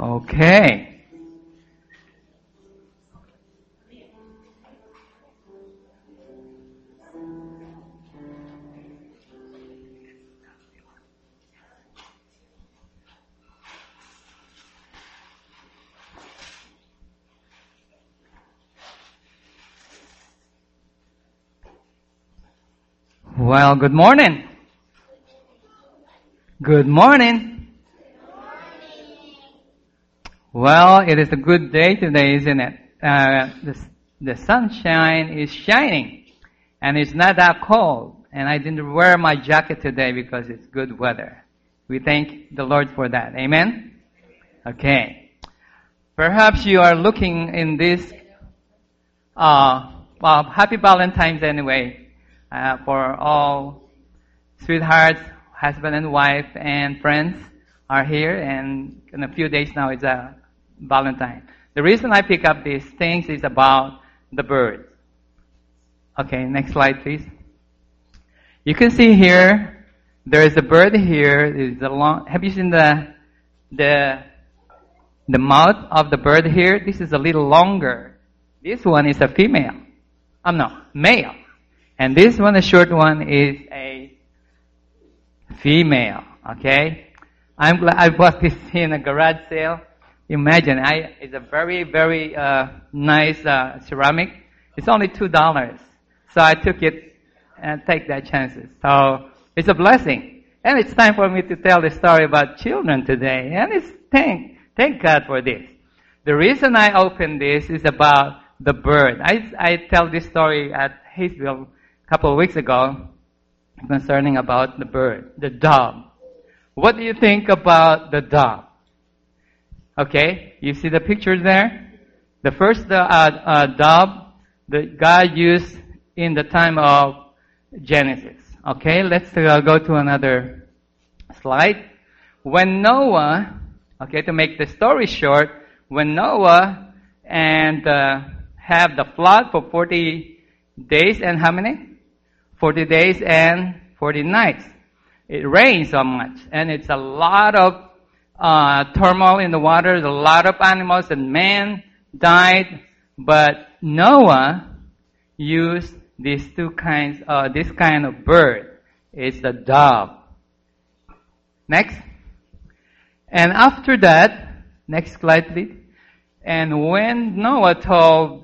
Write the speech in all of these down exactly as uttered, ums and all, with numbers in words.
Okay. Well, good morning. Good morning. Well, it is a good day today, isn't it? Uh, the, the sunshine is shining, and it's not that cold. And I didn't wear my jacket today because it's good weather. We thank the Lord for that. Amen? Okay. Perhaps you are looking in this, uh, well, happy Valentine's anyway, uh, for all sweethearts, husband and wife, and friends are here, and in a few days now it's a Valentine. The reason I pick up these things is about the birds. Okay, next slide, please. You can see here, there is a bird here. There's a long, have you seen the, the, the mouth of the bird here? This is a little longer. This one is a female. Um, no, male. And this one, the short one, is a female. Okay? I'm glad I bought this in a garage sale. Imagine, I, it's a very, very uh, nice uh, ceramic. It's only two dollars. So I took it and take that chances. So it's a blessing. And it's time for me to tell the story about children today. And it's thank, thank God for this. The reason I opened this is about the bird. I, I tell this story at Hayesville a couple of weeks ago concerning about the bird, the dove. What do you think about the dove? Okay, you see the pictures there? The first uh, uh, dove that God used in the time of Genesis. Okay, let's uh, go to another slide. When Noah, okay, to make the story short, when Noah and uh, have the flood for forty days and how many? forty days and forty nights. It rains so much, and it's a lot of uh, turmoil in the water. A lot of animals and man died, but Noah used these two kinds, uh, this kind of bird. It's the dove. Next. And after that, next slide please. And when Noah told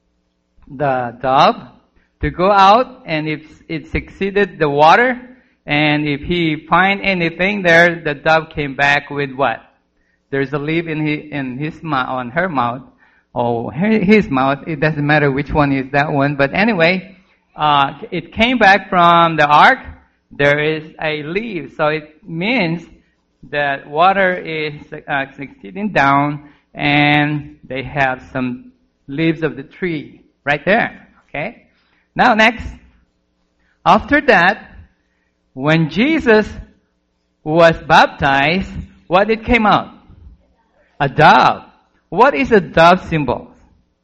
the dove to go out, and if it succeeded the water, and if he find anything there, the dove came back with what? There's a leaf in his, in his mouth, on her mouth, or his mouth. It doesn't matter which one is that one. But anyway, uh, it came back from the ark. There is a leaf, so it means that water is uh, succeeding down, and they have some leaves of the tree right there. Okay. Now next, after that, when Jesus was baptized, what it came out? A dove. What is a dove symbol?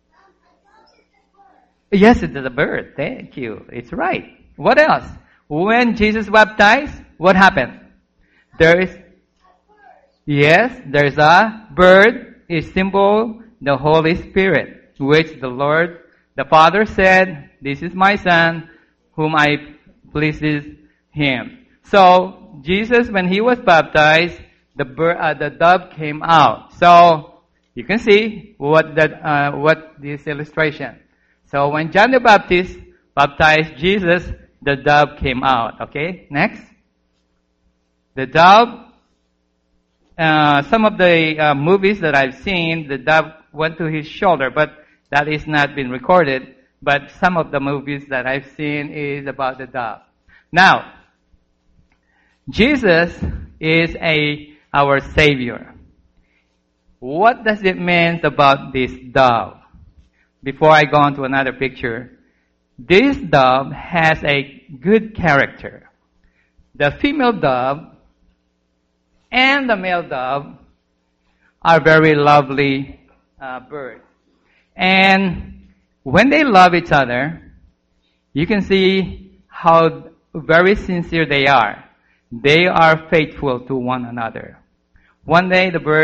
Yes, it is a bird. Thank you. It's right. What else? When Jesus baptized, what happened? There is, yes, there's a bird. It symbol the Holy Spirit, which the Lord, the Father said, "This is my Son, whom I pleases him." So Jesus, when he was baptized, the bird, uh, the dove came out. So you can see what that, uh, what this illustration. So when John the Baptist baptized Jesus, the dove came out. Okay, next. The dove. Uh, some of the uh, movies that I've seen, the dove went to his shoulder, but that is not been recorded. But some of the movies that I've seen is about the dove. Now, Jesus is a our Savior. What does it mean about this dove? Before I go on to another picture, this dove has a good character. The female dove and the male dove are very lovely uh, birds. And when they love each other, you can see how very sincere they are. They are faithful to one another. One day the bird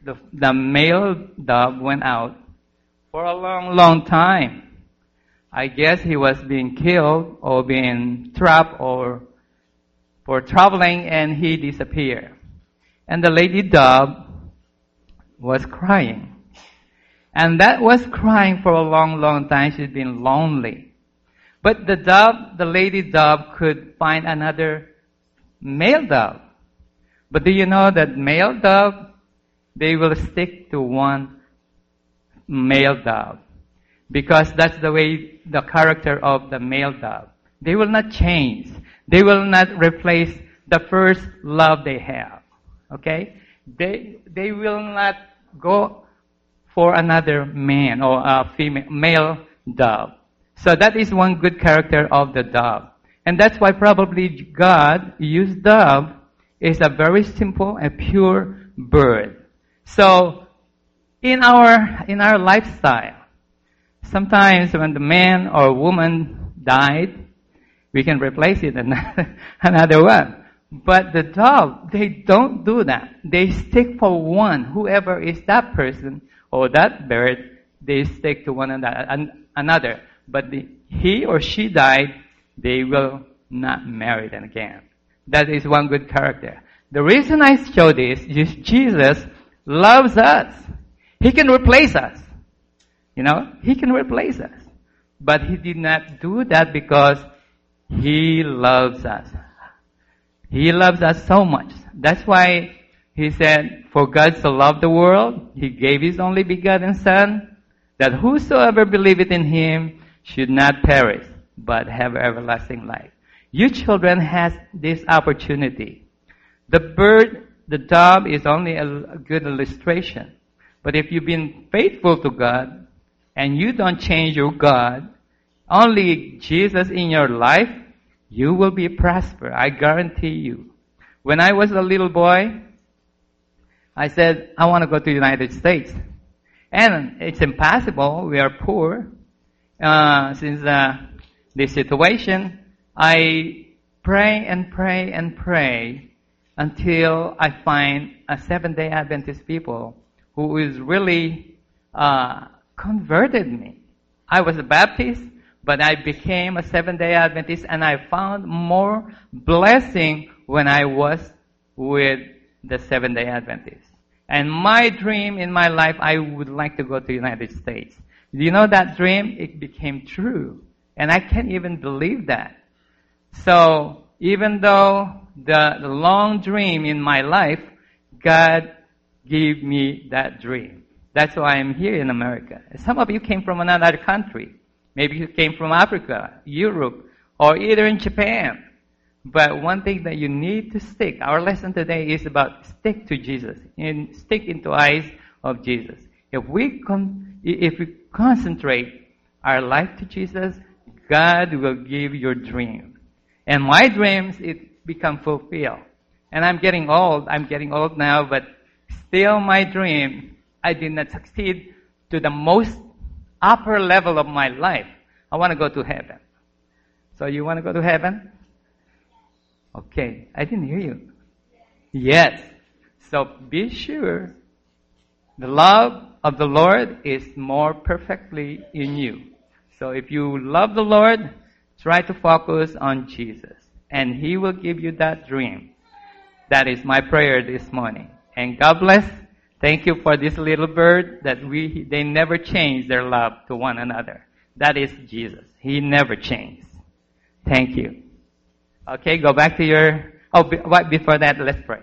the, the male dove went out for a long, long time. I guess he was being killed or being trapped or for traveling, and he disappeared. And the lady dove was crying. And that was crying for a long, long time. She'd been lonely. But the dove, the lady dove could find another male dove. But do you know that male dove, they will stick to one male dove. Because that's the way, the character of the male dove. They will not change. They will not replace the first love they have. Okay? They, they will not go for another man or a female, male dove. So that is one good character of the dove. And that's why probably God used dove is a very simple and pure bird. So, in our, in our lifestyle, sometimes when the man or woman died, we can replace it another, another one. But the dove, they don't do that. They stick for one. Whoever is that person or that bird, they stick to one another. But the, he or she died, they will not marry them again. That is one good character. The reason I show this is Jesus loves us. He can replace us. You know, He can replace us. But He did not do that because He loves us. He loves us so much. That's why He said, for God so loved the world, He gave His only begotten Son, that whosoever believeth in Him should not perish, but have everlasting life. You children has this opportunity. The bird, the dove is only a, a good illustration. But if you've been faithful to God, and you don't change your God, only Jesus in your life, you will be prosper. I guarantee you. When I was a little boy, I said, I want to go to the United States. And it's impossible. We are poor. Uh, since uh, this situation, I pray and pray and pray until I find a Seventh-day Adventist people who is really uh, converted me. I was a Baptist, but I became a Seventh-day Adventist, and I found more blessing when I was with the Seventh-day Adventists. And my dream in my life, I would like to go to the United States. Do you know that dream? It became true. And I can't even believe that. So, even though the, the long dream in my life, God gave me that dream. That's why I'm here in America. Some of you came from another country. Maybe you came from Africa, Europe, or either in Japan. But one thing that you need to stick, our lesson today is about stick to Jesus, and stick into eyes of Jesus. If we con- if we concentrate our life to Jesus, God will give your dream. And my dreams, it become fulfilled. And I'm getting old. I'm getting old now, but still my dream, I did not succeed to the most upper level of my life. I want to go to heaven. So you want to go to heaven? Okay. I didn't hear you. Yes. So be sure the love of the Lord is more perfectly in you. So if you love the Lord, try to focus on Jesus. And He will give you that dream. That is my prayer this morning. And God bless. Thank you for this little bird that we, they never change their love to one another. That is Jesus. He never changed. Thank you. Okay, go back to your, oh, right before that, let's pray.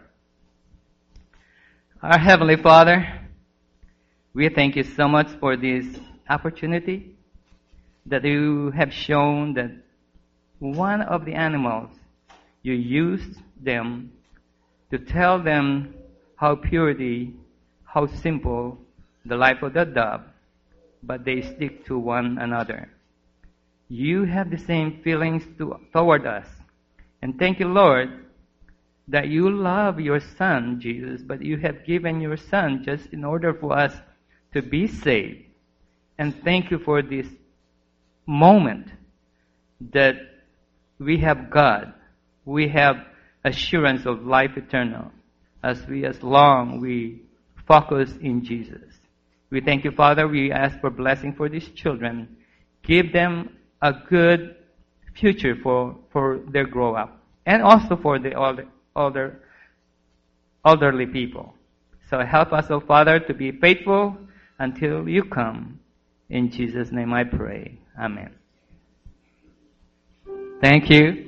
Our Heavenly Father, we thank you so much for this opportunity that you have shown that one of the animals, you used them to tell them how purity, how simple the life of the dove, but they stick to one another. You have the same feelings to, toward us. And thank you, Lord, that you love your Son, Jesus, but you have given your Son just in order for us to be saved. And thank you for this moment that we have God. We have assurance of life eternal as we, as long we focus in Jesus. We thank you, Father. We ask for blessing for these children. Give them a good future for, for their grow up. And also for the older, older, elderly people. So help us, oh Father, to be faithful until you come. In Jesus' name I pray. Amen. Thank you.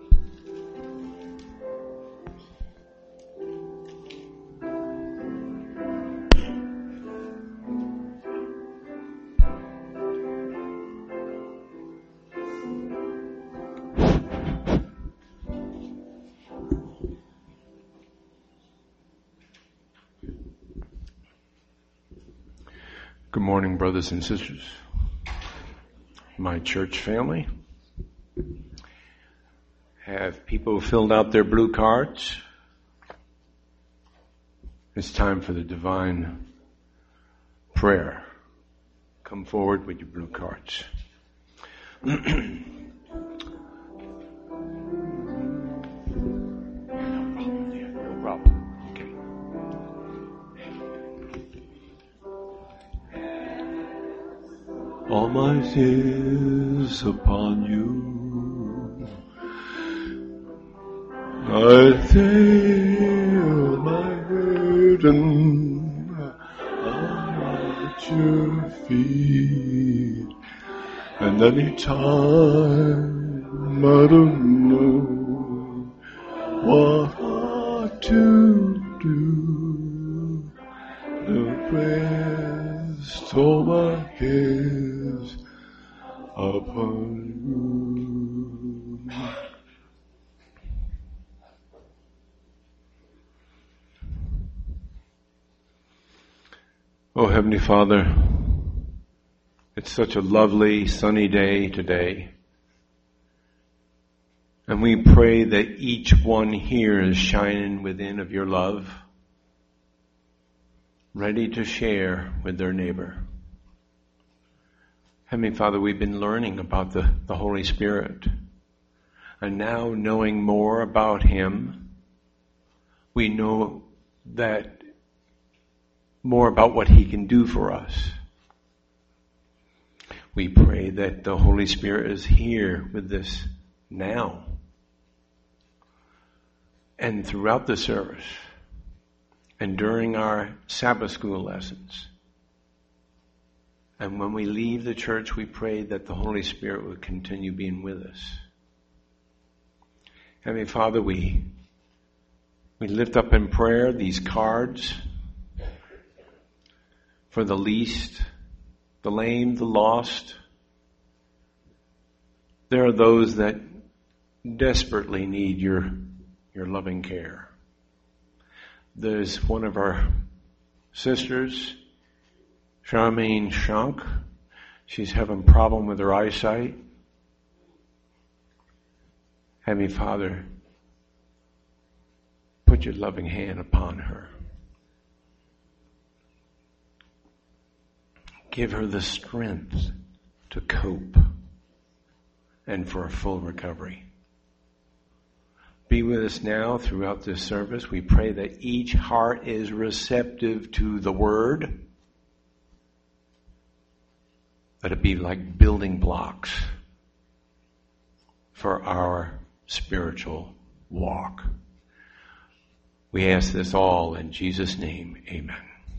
Good morning, brothers and sisters, my church family. Have people filled out their blue cards? It's time for the divine prayer. Come forward with your blue cards. No problem. Okay. All my sins upon you, I feel my burden at your feet, and any time I don't know what ought to do, the rest all my cares upon you. Oh, Heavenly Father, it's such a lovely sunny day today. And we pray that each one here is shining within of your love, ready to share with their neighbor. Heavenly Father, we've been learning about the, the Holy Spirit. And now knowing more about Him, we know that more about what He can do for us. We pray that the Holy Spirit is here with us now and throughout the service and during our Sabbath school lessons. And when we leave the church, we pray that the Holy Spirit will continue being with us. Heavenly Father, we, we lift up in prayer these cards for the least, the lame, the lost. There are those that desperately need your, your loving care. There's one of our sisters, Charmaine Shank. She's having a problem with her eyesight. Heavenly Father, put your loving hand upon her. Give her the strength to cope and for a full recovery. Be with us now throughout this service. We pray that each heart is receptive to the Word. Let it be like building blocks for our spiritual walk. We ask this all in Jesus' name. Amen.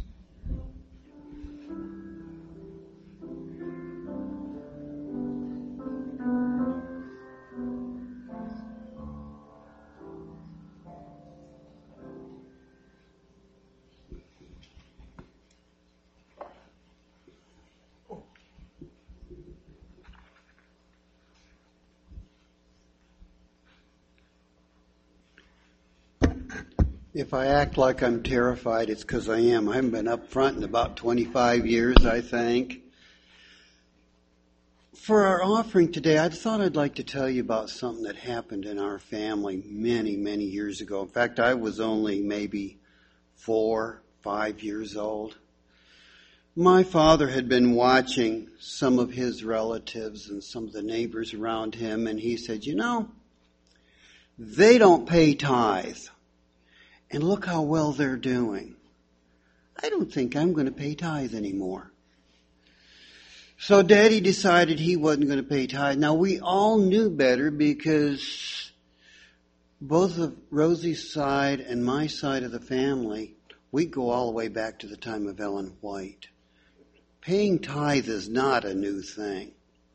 If I act like I'm terrified, it's because I am. I haven't been up front in about twenty-five years, I think. For our offering today, I thought I'd like to tell you about something that happened in our family many, many years ago. In fact, I was only maybe four, five years old. My father had been watching some of his relatives and some of the neighbors around him, and he said, you know, they don't pay tithe. And look how well they're doing. I don't think I'm going to pay tithe anymore. So Daddy decided he wasn't going to pay tithe. Now we all knew better because both of Rosie's side and my side of the family, we go all the way back to the time of Ellen White. Paying tithe is not a new thing.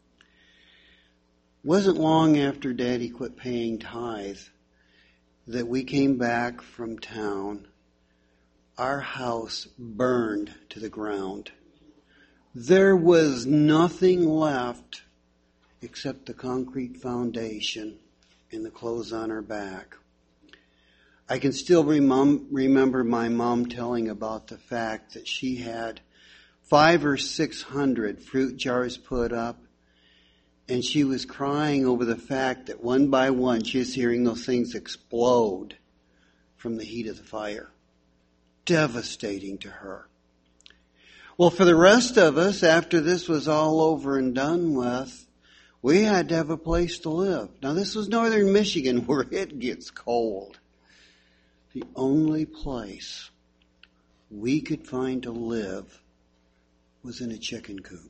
It wasn't long after Daddy quit paying tithe that we came back from town. Our house burned to the ground. There was nothing left except the concrete foundation and the clothes on our back. I can still remem- remember my mom telling about the fact that she had five or six hundred fruit jars put up, and she was crying over the fact that one by one she was hearing those things explode from the heat of the fire. Devastating to her. Well, for the rest of us, after this was all over and done with, we had to have a place to live. Now, this was northern Michigan where it gets cold. The only place we could find to live was in a chicken coop.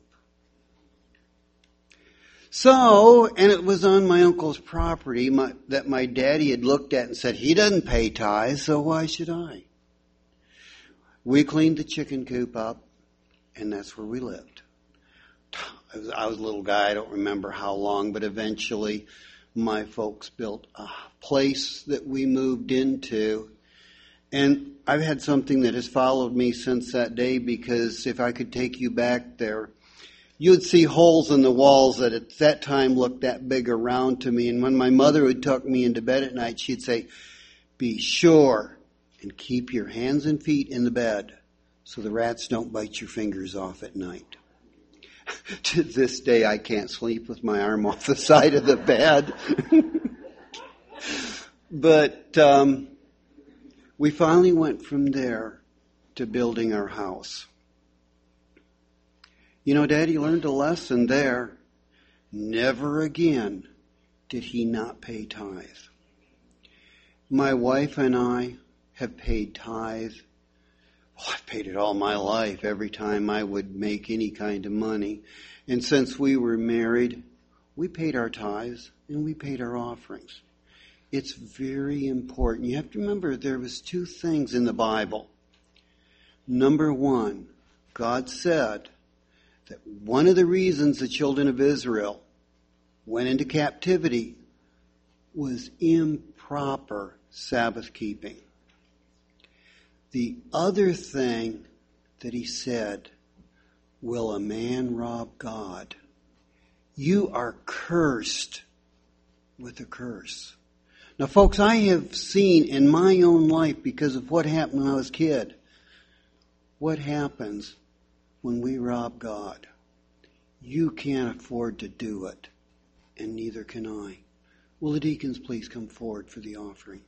So, and it was on my uncle's property my, that my daddy had looked at and said, he doesn't pay tithes, so why should I? We cleaned the chicken coop up, and that's where we lived. I was, I was a little guy, I don't remember how long, but eventually my folks built a place that we moved into. And I've had something that has followed me since that day, because if I could take you back there, you'd see holes in the walls that at that time looked that big around to me. And when my mother would tuck me into bed at night, she'd say, be sure and keep your hands and feet in the bed so the rats don't bite your fingers off at night. To this day, I can't sleep with my arm off the side of the bed. But um, we finally went from there to building our house. You know, Daddy learned a lesson there. Never again did he not pay tithe. My wife and I have paid tithe. Oh, I've paid it all my life, every time I would make any kind of money. And since we were married, we paid our tithes and we paid our offerings. It's very important. You have to remember there was two things in the Bible. Number one, God said that one of the reasons the children of Israel went into captivity was improper Sabbath keeping. The other thing that he said, will a man rob God? You are cursed with a curse. Now, folks, I have seen in my own life, because of what happened when I was a kid, what happens when we rob God. You can't afford to do it, and neither can I. Will the deacons please come forward for the offering?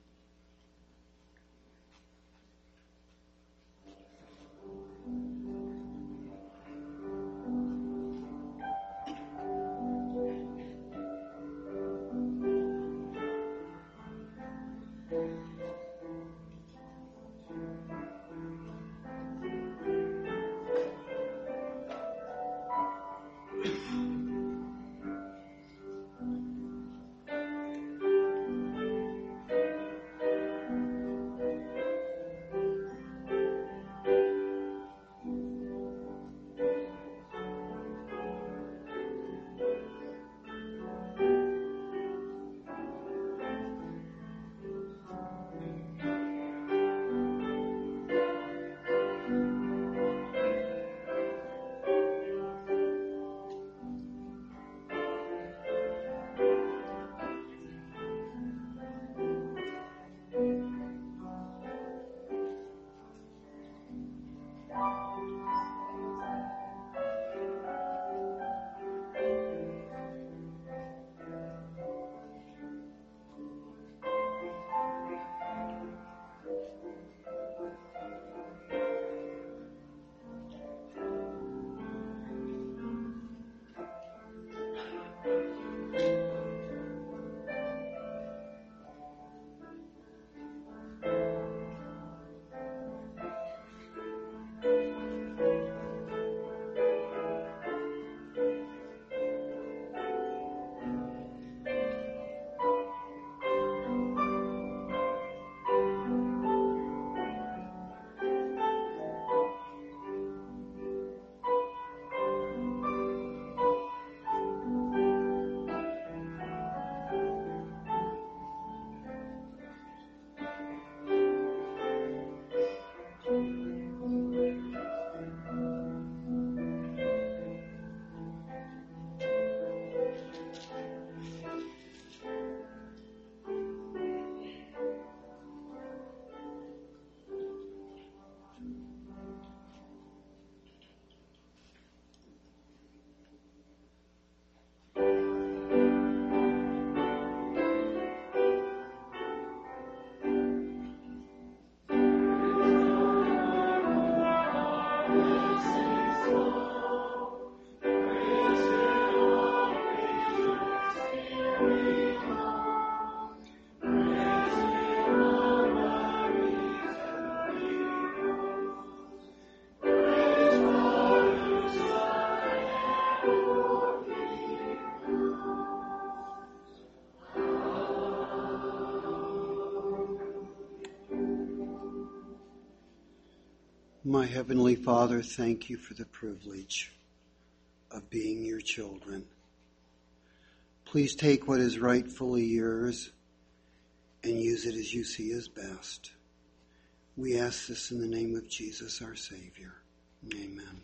My Heavenly Father, thank you for the privilege of being your children. Please take what is rightfully yours and use it as you see as best. We ask this in the name of Jesus, our Savior. Amen.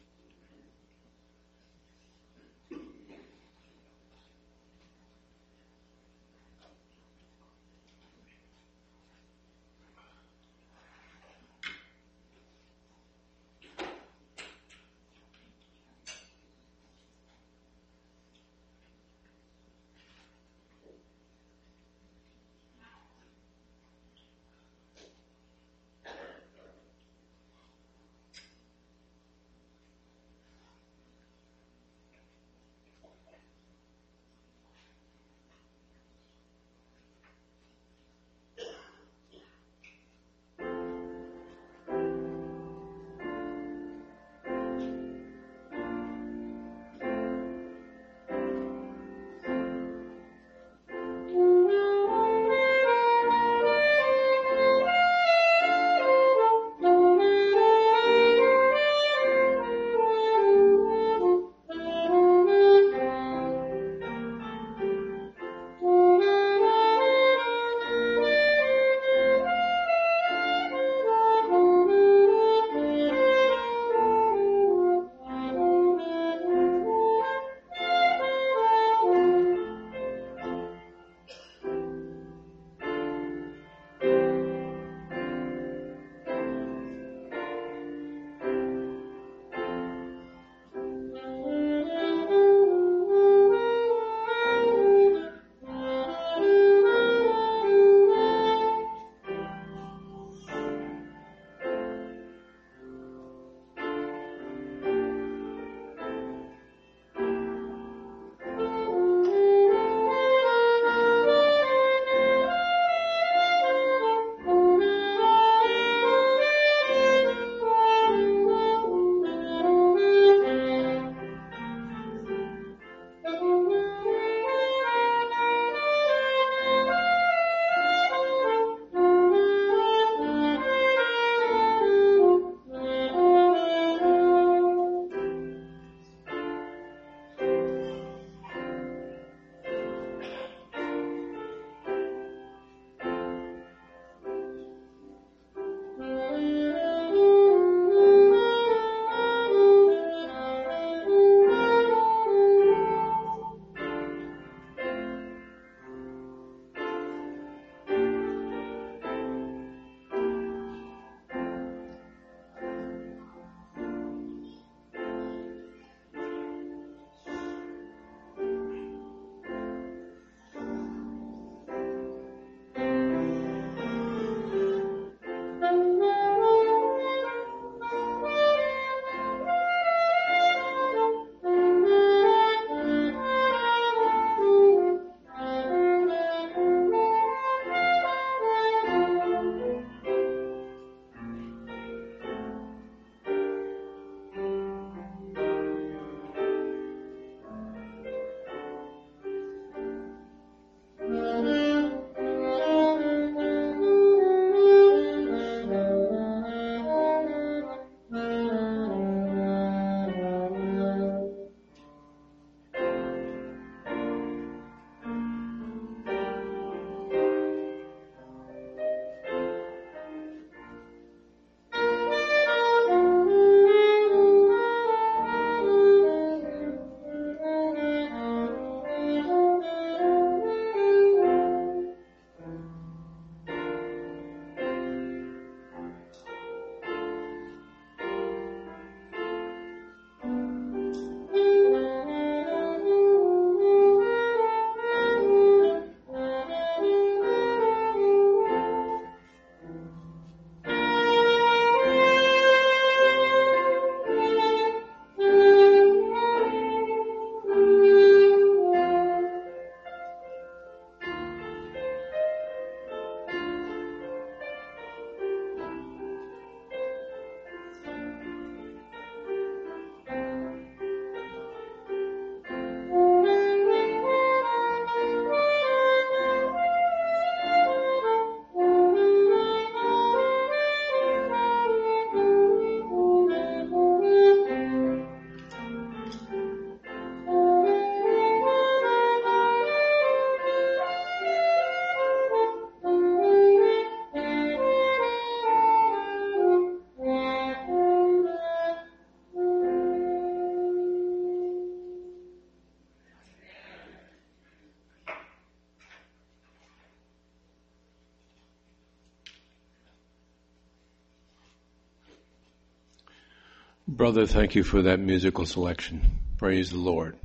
Brother, thank you for that musical selection. Praise the Lord.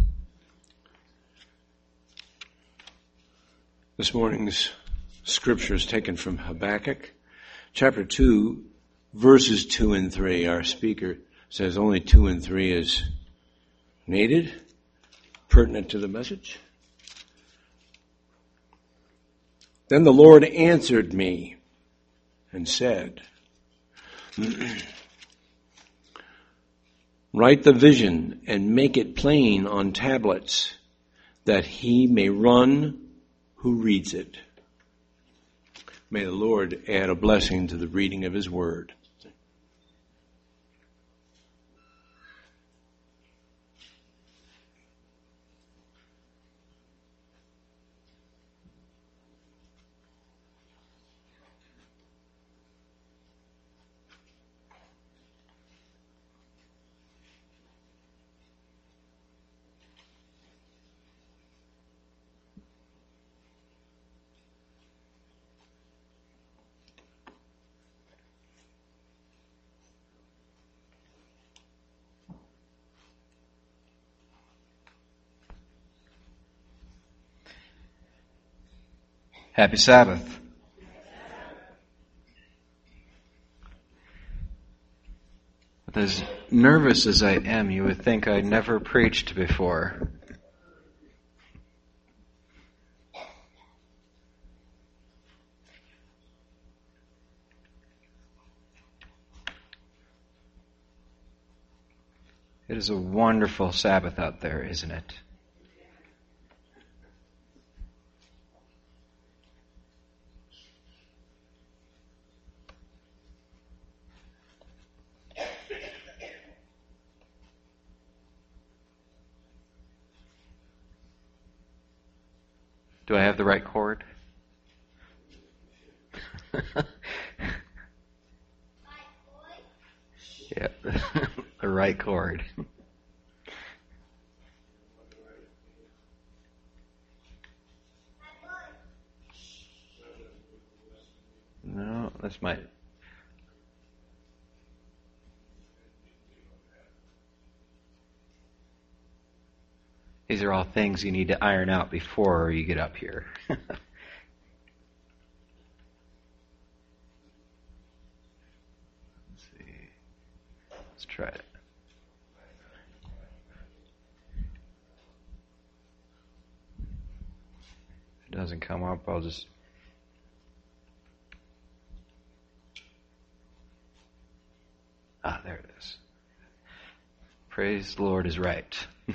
This morning's scripture is taken from Habakkuk, chapter two, verses two and three. Our speaker says only two and three is needed, pertinent to the message. Then the Lord answered me and said, write the vision and make it plain on tablets, that he may run who reads it. May the Lord add a blessing to the reading of his word. Happy Sabbath. With as nervous as I am, you would think I'd never preached before. It is a wonderful Sabbath out there, isn't it? Do I have the right chord? Yeah, the right chord. No, that's my... These are all things you need to iron out before you get up here. Let's see. Let's try it. If it doesn't come up, I'll just... Ah, there it is. Praise the Lord is right.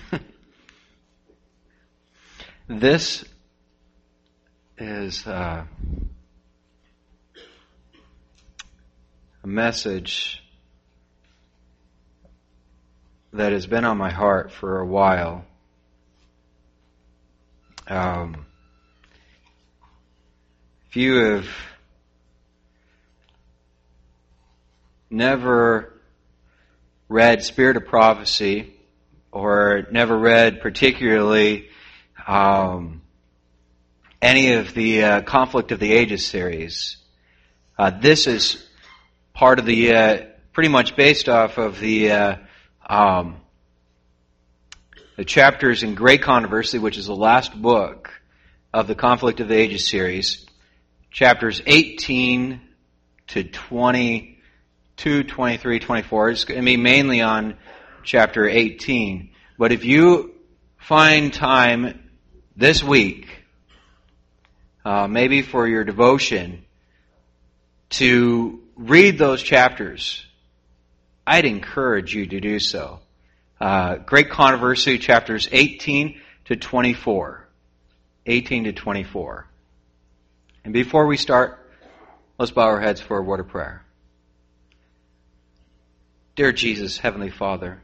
This is uh, a message that has been on my heart for a while. Um, if you have never read Spirit of Prophecy, or never read particularly Um, any of the uh, Conflict of the Ages series. Uh, this is part of the, uh, pretty much based off of the uh, um, the chapters in Great Controversy, which is the last book of the Conflict of the Ages series, chapters eighteen to twenty-two, twenty-three, twenty-four. It's going to be mainly on chapter eighteen. But if you find time this week, uh, maybe for your devotion, to read those chapters, I'd encourage you to do so. Uh, Great Controversy, chapters eighteen to twenty-four. eighteen to twenty-four. And before we start, let's bow our heads for a word of prayer. Dear Jesus, Heavenly Father,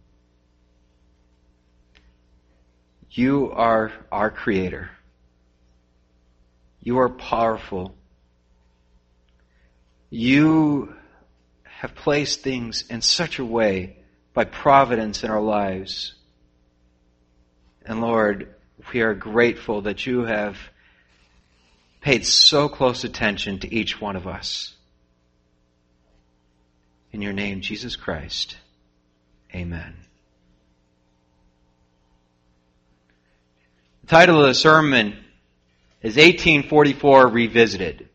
you are our Creator. You are powerful. You have placed things in such a way by providence in our lives. And Lord, we are grateful that you have paid so close attention to each one of us. In your name, Jesus Christ. Amen. The title of the sermon is eighteen forty-four Revisited.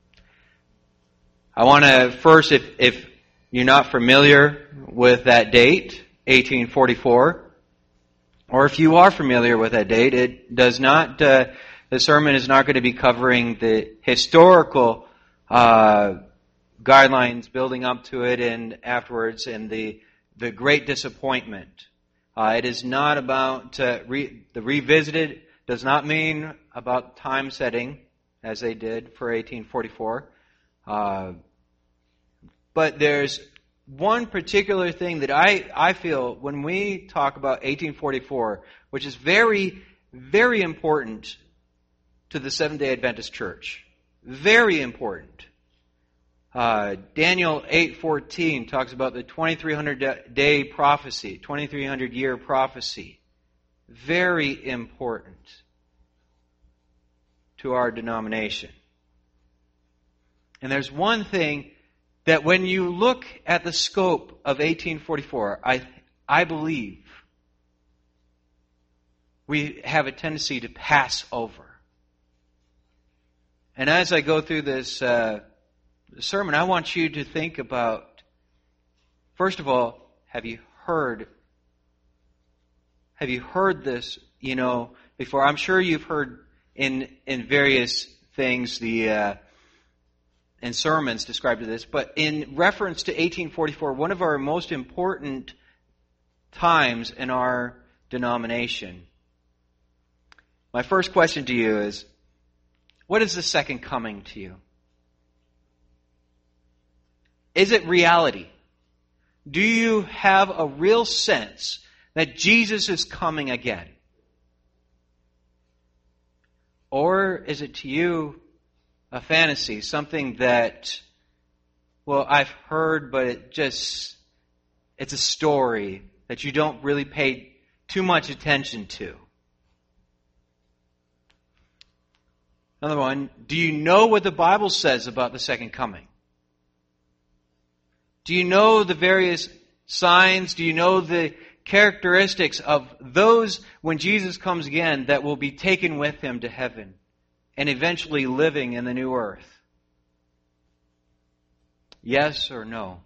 I want to first, if, if you're not familiar with that date, eighteen forty-four, or if you are familiar with that date, it does not, uh, the sermon is not going to be covering the historical uh, guidelines building up to it and afterwards and the, the great disappointment. Uh, it is not about, uh, re, the revisited does not mean about time setting as they did for eighteen forty-four. Uh, but there's one particular thing that I, I feel when we talk about eighteen forty-four, which is very, very important to the Seventh-day Adventist Church. Very important. Uh, Daniel eight fourteen talks about the twenty-three hundred day prophecy, twenty-three hundred year prophecy. Very important to our denomination. And there's one thing that when you look at the scope of eighteen forty-four, I, I believe we have a tendency to pass over. And as I go through this uh, sermon, I want you to think about, first of all, have you heard, have you heard this, you know, before? I'm sure you've heard in in various things the uh, in sermons described to this, but in reference to eighteen forty-four, one of our most important times in our denomination. My first question to you is, what is the second coming to you? Is it reality? Do you have a real sense that Jesus is coming again? Or is it to you a fantasy, something that, well, I've heard, but it just, it's a story that you don't really pay too much attention to? Another one, do you know what the Bible says about the second coming? Do you know the various signs? Do you know the characteristics of those when Jesus comes again that will be taken with Him to heaven and eventually living in the new earth? Yes or no?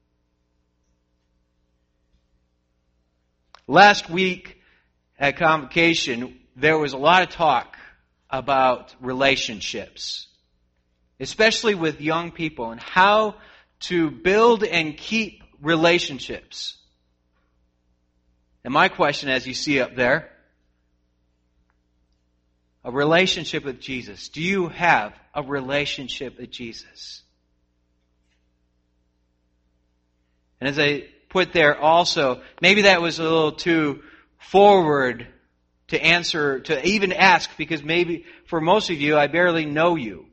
Last week at Convocation, there was a lot of talk about relationships, especially with young people, and how to build and keep relationships. And my question, as you see up there, a relationship with Jesus. Do you have a relationship with Jesus? And as I put there also, maybe that was a little too forward to answer, to even ask, because maybe for most of you, I barely know you.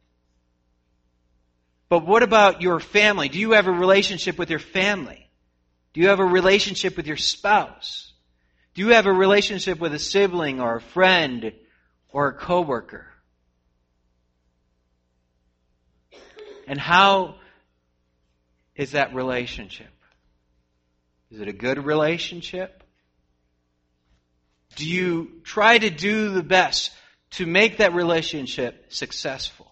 But what about your family? Do you have a relationship with your family? Do you have a relationship with your spouse? Do you have a relationship with a sibling or a friend or a coworker? And how is that relationship? Is it a good relationship? Do you try to do the best to make that relationship successful?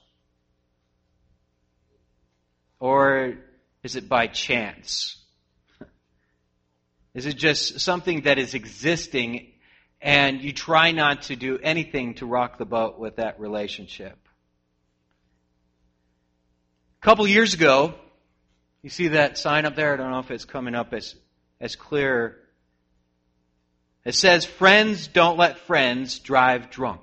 Or is it by chance? Is it just something that is existing and you try not to do anything to rock the boat with that relationship? A couple years ago, you see that sign up there? I don't know if it's coming up as, as clear. It says, "Friends don't let friends drive drunk."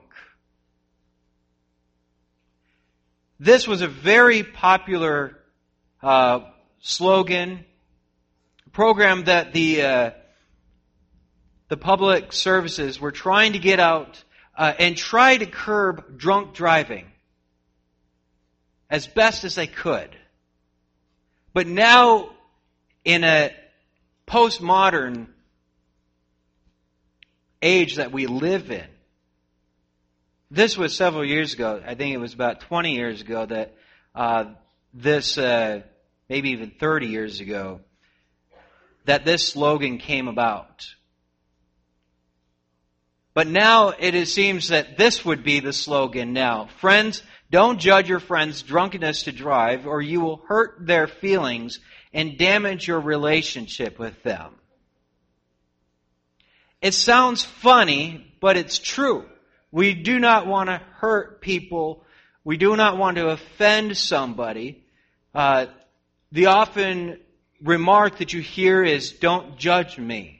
This was a very popular uh, slogan, program that the uh, the public services were trying to get out uh, and try to curb drunk driving as best as they could. But now, in a postmodern age that we live in, this was several years ago. I think it was about twenty years ago that uh, this, uh, maybe even thirty years ago, that this slogan came about. But now it is, seems that this would be the slogan now. Friends, don't judge your friends' drunkenness to drive, or you will hurt their feelings and damage your relationship with them. It sounds funny, but it's true. We do not want to hurt people. We do not want to offend somebody. Uh, the often remark that you hear is, don't judge me.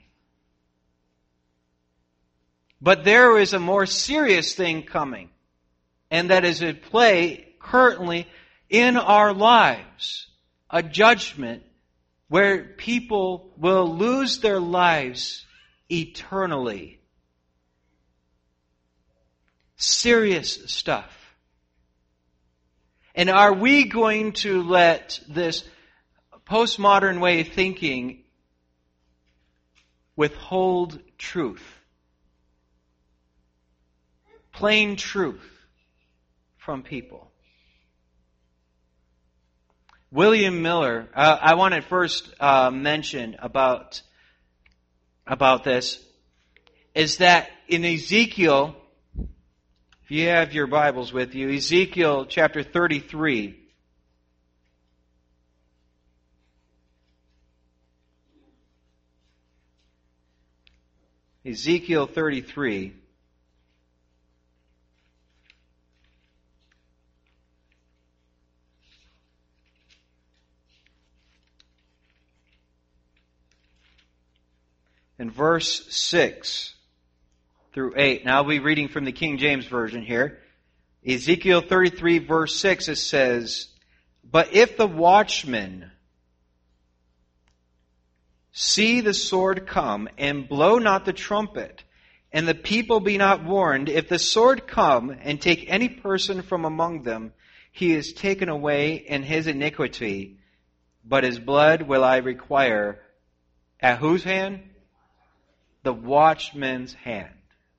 But there is a more serious thing coming, and that is at play currently in our lives. A judgment where people will lose their lives eternally. Serious stuff. And are we going to let this postmodern way of thinking withhold truth? Plain truth from people. William Miller, uh, I want to first uh, mention about, about this, is that in Ezekiel, if you have your Bibles with you, Ezekiel chapter thirty-three, Ezekiel thirty-three, in verse six through eight. Now I'll be reading from the King James Version here. Ezekiel thirty-three verse six, it says, "But if the watchman see the sword come, and blow not the trumpet, and the people be not warned, if the sword come, and take any person from among them, he is taken away in his iniquity, but his blood will I require." At whose hand? The watchman's hand.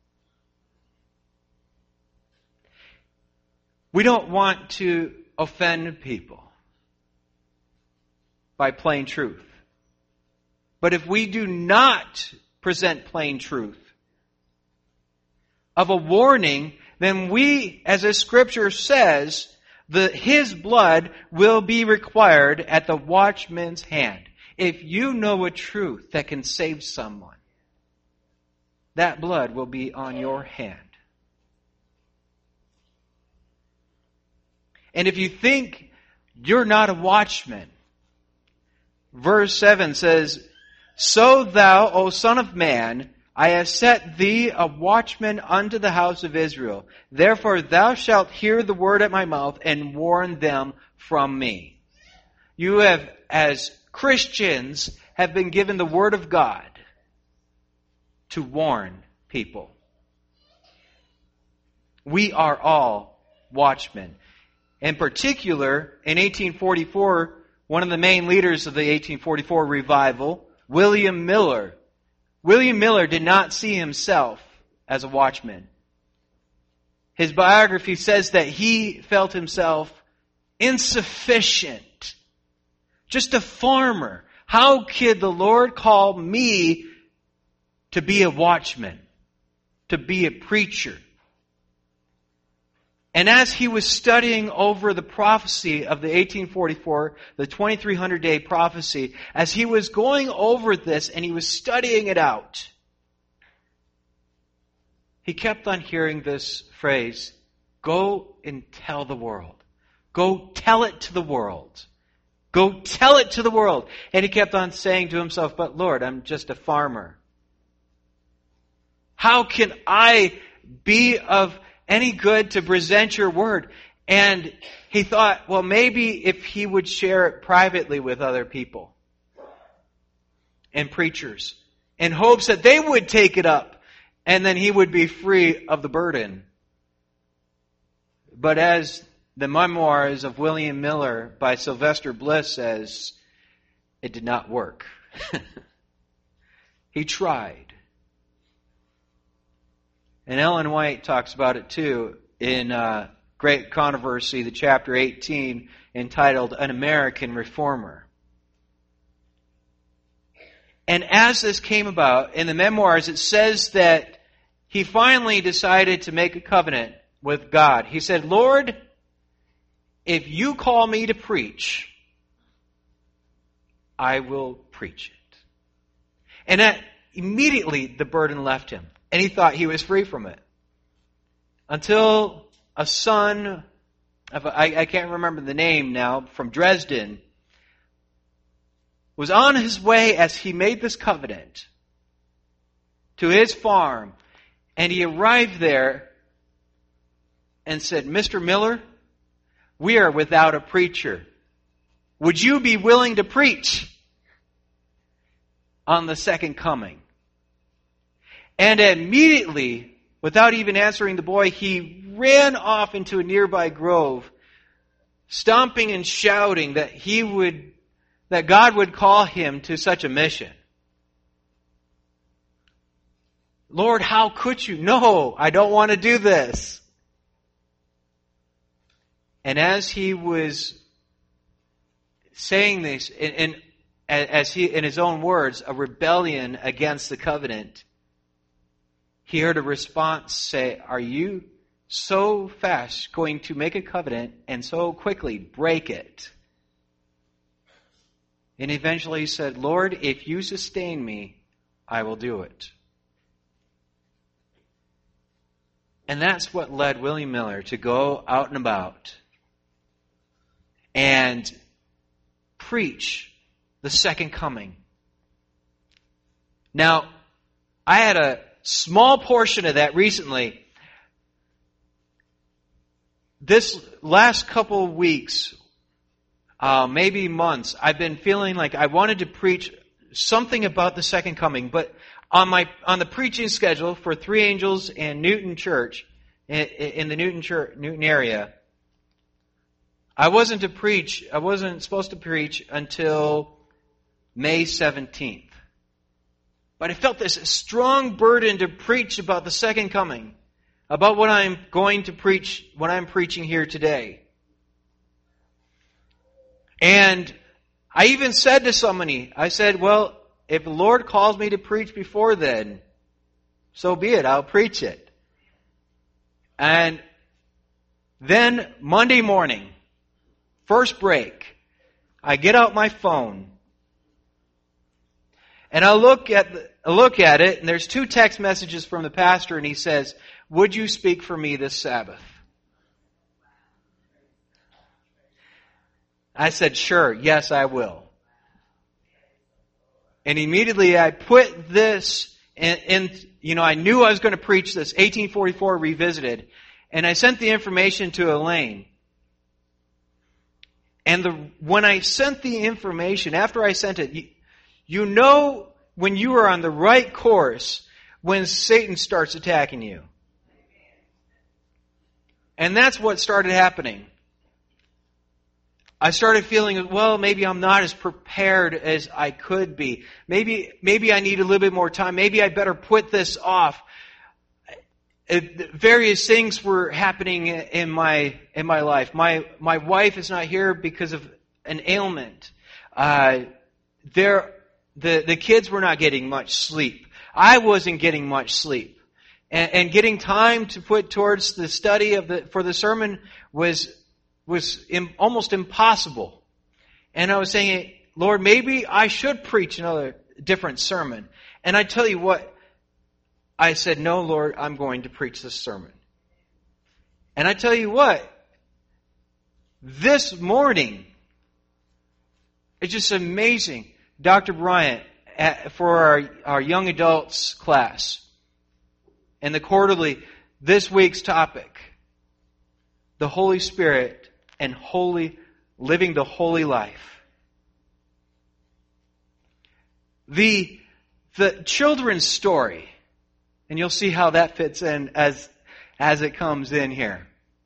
We don't want to offend people by plain truth. But if we do not present plain truth of a warning, then we, as the Scripture says, the, his blood will be required at the watchman's hand. If you know a truth that can save someone, that blood will be on your hand. And if you think you're not a watchman, verse seven says, "So thou, O son of man, I have set thee a watchman unto the house of Israel. Therefore thou shalt hear the word at my mouth and warn them from me." You have, as Christians, have been given the word of God to warn people. We are all watchmen. In particular, in eighteen forty-four, one of the main leaders of the eighteen forty-four revival, William Miller. William Miller did not see himself as a watchman. His biography says that he felt himself insufficient. Just a farmer. How could the Lord call me to be a watchman? To be a preacher? And as he was studying over the prophecy of the eighteen forty-four, the twenty-three hundred day prophecy, as he was going over this and he was studying it out, he kept on hearing this phrase, "Go and tell the world. Go tell it to the world. Go tell it to the world." And he kept on saying to himself, "But Lord, I'm just a farmer. How can I be of any good to present your word?" And he thought, well, maybe if he would share it privately with other people and preachers, in hopes that they would take it up, and then he would be free of the burden. But as the memoirs of William Miller by Sylvester Bliss says, it did not work. He tried. And Ellen White talks about it too in uh, Great Controversy, the chapter eighteen, entitled An American Reformer. And as this came about, in the memoirs, it says that he finally decided to make a covenant with God. He said, Lord, if you call me to preach, I will preach it. And that immediately the burden left him. And he thought he was free from it. Until a son, of a, I, I can't remember the name now, from Dresden, was on his way as he made this covenant to his farm. And he arrived there and said, Mister Miller, we are without a preacher. Would you be willing to preach on the second coming? And immediately, without even answering the boy, he ran off into a nearby grove, stomping and shouting that he would, that God would call him to such a mission. Lord, how could you? No, I don't want to do this. And as he was saying this, and as he, in his own words, a rebellion against the covenant, he heard a response say, are you so fast going to make a covenant and so quickly break it? And eventually he said, Lord, if you sustain me, I will do it. And that's what led William Miller to go out and about and preach the second coming. Now, I had a small portion of that recently. This last couple of weeks, uh, maybe months, I've been feeling like I wanted to preach something about the second coming, but on my on the preaching schedule for Three Angels and Newton Church, in, in the Newton Church, Newton area, I wasn't to preach. I wasn't supposed to preach until May seventeenth. But I felt this strong burden to preach about the second coming, about what I'm going to preach, what I'm preaching here today. And I even said to somebody, I said, well, if the Lord calls me to preach before then, so be it, I'll preach it. And then Monday morning, first break, I get out my phone and I look at the, I look at it, and there's two text messages from the pastor, and he says, would you speak for me this Sabbath? I said, sure, yes, I will. And immediately I put this in, in you know, I knew I was going to preach this, eighteen forty-four Revisited, and I sent the information to Elaine. And the, when I sent the information, after I sent it, you, you know when you are on the right course when Satan starts attacking you. And that's what started happening. I started feeling, well, maybe I'm not as prepared as I could be. Maybe, maybe I need a little bit more time. Maybe I better put this off. It, various things were happening in my in my life. My my wife is not here because of an ailment. Uh, there, the the kids were not getting much sleep. I wasn't getting much sleep, and, and getting time to put towards the study of the for the sermon was was im, almost impossible. And I was saying, Lord, maybe I should preach another different sermon. And I tell you what. I said, no, Lord, I'm going to preach this sermon. And I tell you what, this morning, it's just amazing. Doctor Bryant, for our, our young adults class, and the quarterly, this week's topic, the Holy Spirit and holy, living the holy life. The, the children's story, and you'll see how that fits in as, as it comes in here.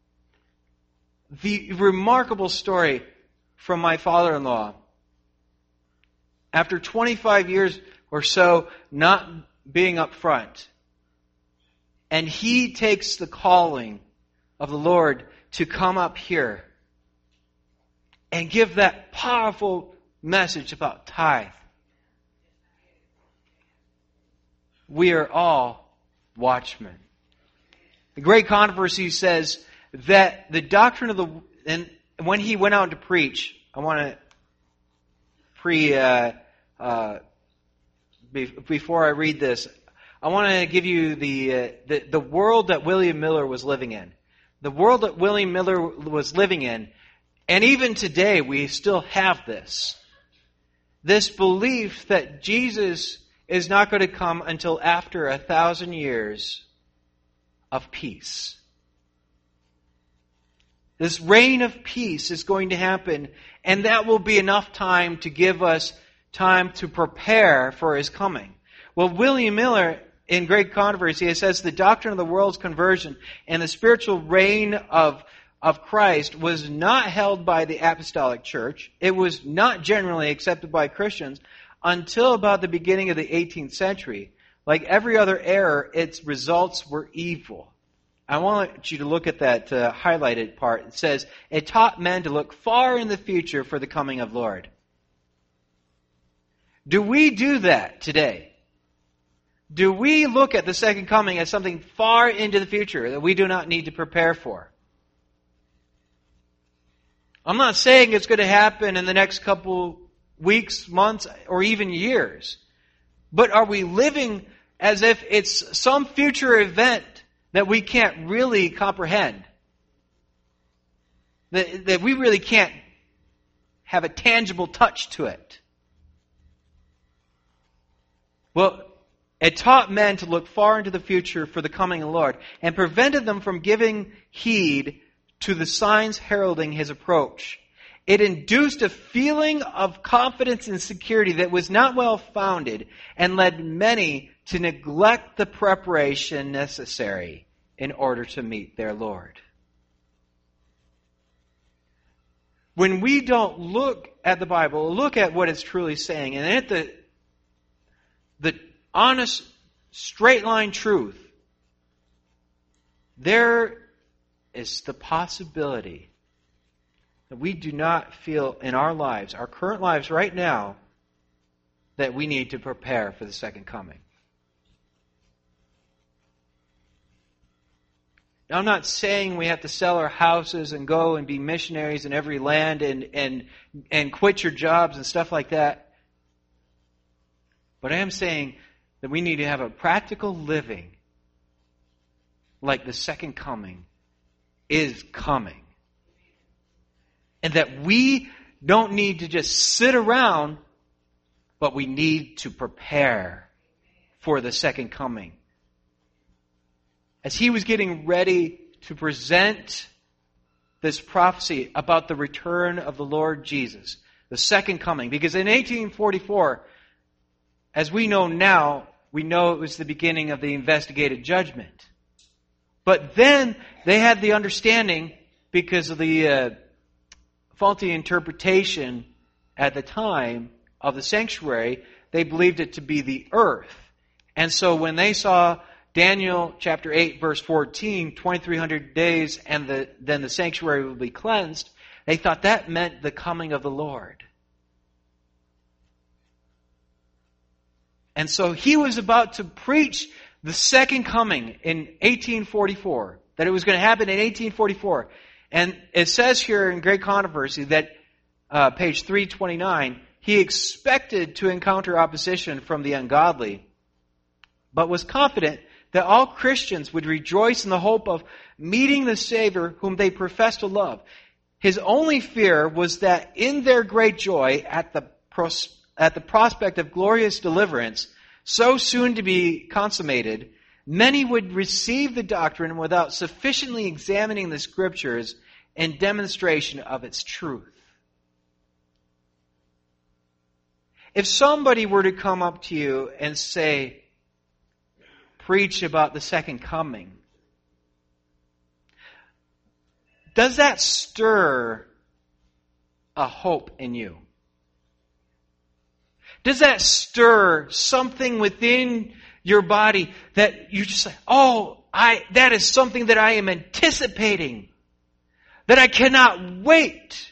The remarkable story from my father-in-law. After twenty-five years or so not being up front, and he takes the calling of the Lord to come up here and give that powerful message about tithe. we are all watchmen. The Great Controversy says that the doctrine of the, and when he went out to preach, I want to pre, uh, uh, be, before I read this, I want to give you the, uh, the the world that William Miller was living in. The world that William Miller was living in, and even today we still have this. This belief that Jesus is not going to come until after a thousand years of peace. This reign of peace is going to happen, and that will be enough time to give us time to prepare for His coming. Well, William Miller, in Great Controversy, it says the doctrine of the world's conversion and the spiritual reign of, of Christ was not held by the apostolic church. It was not generally accepted by Christians until about the beginning of the eighteenth century. Like every other error, its results were evil. I want you to look at that uh, highlighted part. It says, it taught men to look far in the future for the coming of Lord. Do we do that today? Do we look at the second coming as something far into the future that we do not need to prepare for? I'm not saying it's going to happen in the next couple weeks, months, or even years. But are we living as if it's some future event that we can't really comprehend? That, that we really can't have a tangible touch to it? Well, it taught men to look far into the future for the coming of the Lord and prevented them from giving heed to the signs heralding His approach. It induced a feeling of confidence and security that was not well founded and led many to neglect the preparation necessary in order to meet their Lord. When we don't look at the Bible, look at what it's truly saying, and at the the honest, straight line truth, there is the possibility that we do not feel in our lives, our current lives right now, that we need to prepare for the second coming. Now, I'm not saying we have to sell our houses and go and be missionaries in every land and, and, and quit your jobs and stuff like that. But I am saying that we need to have a practical living like the second coming is coming. And that we don't need to just sit around, but we need to prepare for the second coming. As he was getting ready to present this prophecy about the return of the Lord Jesus, the second coming, because in eighteen forty-four, as we know now, we know it was the beginning of the investigative judgment. But then they had the understanding, because of the uh, faulty interpretation at the time of the sanctuary, they believed it to be the earth. And so when they saw Daniel chapter eight, verse fourteen, twenty-three hundred days, and the, then the sanctuary will be cleansed, they thought that meant the coming of the Lord. And so he was about to preach the second coming in eighteen forty-four, that it was going to happen in eighteen forty-four. And it says here in Great Controversy that, uh, page three twenty-nine, he expected to encounter opposition from the ungodly, but was confident that all Christians would rejoice in the hope of meeting the Savior whom they profess to love. His only fear was that in their great joy at the pros- at the prospect of glorious deliverance, so soon to be consummated, many would receive the doctrine without sufficiently examining the Scriptures in demonstration of its truth. If somebody were to come up to you and say, preach about the second coming, does that stir a hope in you? Does that stir something within your body that you just say, oh, I that is something that I am anticipating, that I cannot wait?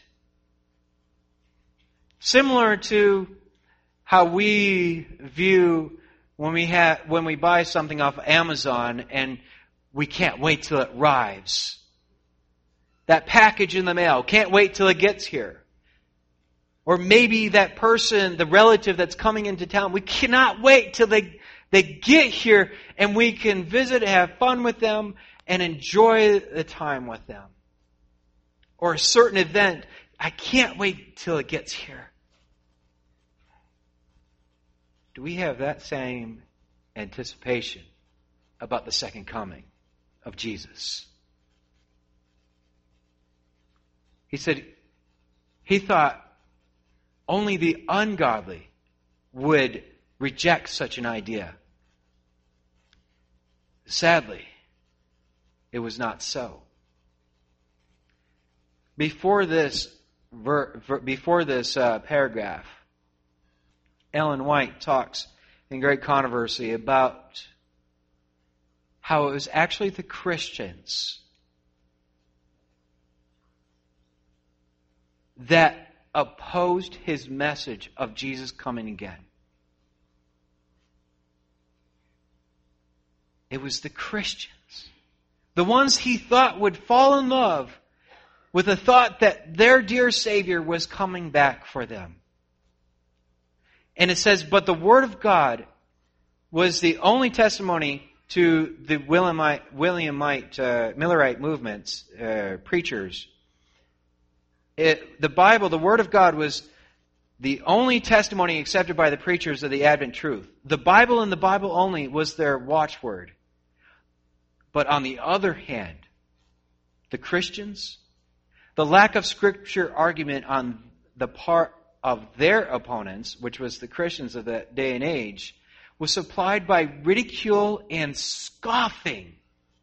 Similar to how we view when we have when we buy something off Amazon and we can't wait till it arrives. That package in the mail, can't wait till it gets here. Or maybe that person, the relative that's coming into town, we cannot wait till they, they get here and we can visit, have fun with them, and enjoy the time with them. Or a certain event, I can't wait till it gets here. Do we have that same anticipation about the second coming of Jesus? He said, he thought only the ungodly would reject such an idea. Sadly, it was not so. Before this, ver, ver, before this uh, paragraph, Ellen White talks in great controversy about how it was actually the Christians that opposed his message of Jesus coming again. It was the Christians. The ones he thought would fall in love with the thought that their dear Savior was coming back for them. And it says, but the Word of God was the only testimony to the Williamite, Williamite uh, Millerite movements, uh, preachers. It, the Bible, the Word of God, was the only testimony accepted by the preachers of the Advent truth. The Bible and the Bible only was their watchword. But on the other hand, the Christians, the lack of Scripture argument on the part of their opponents, which was the Christians of that day and age, was supplied by ridicule and scoffing.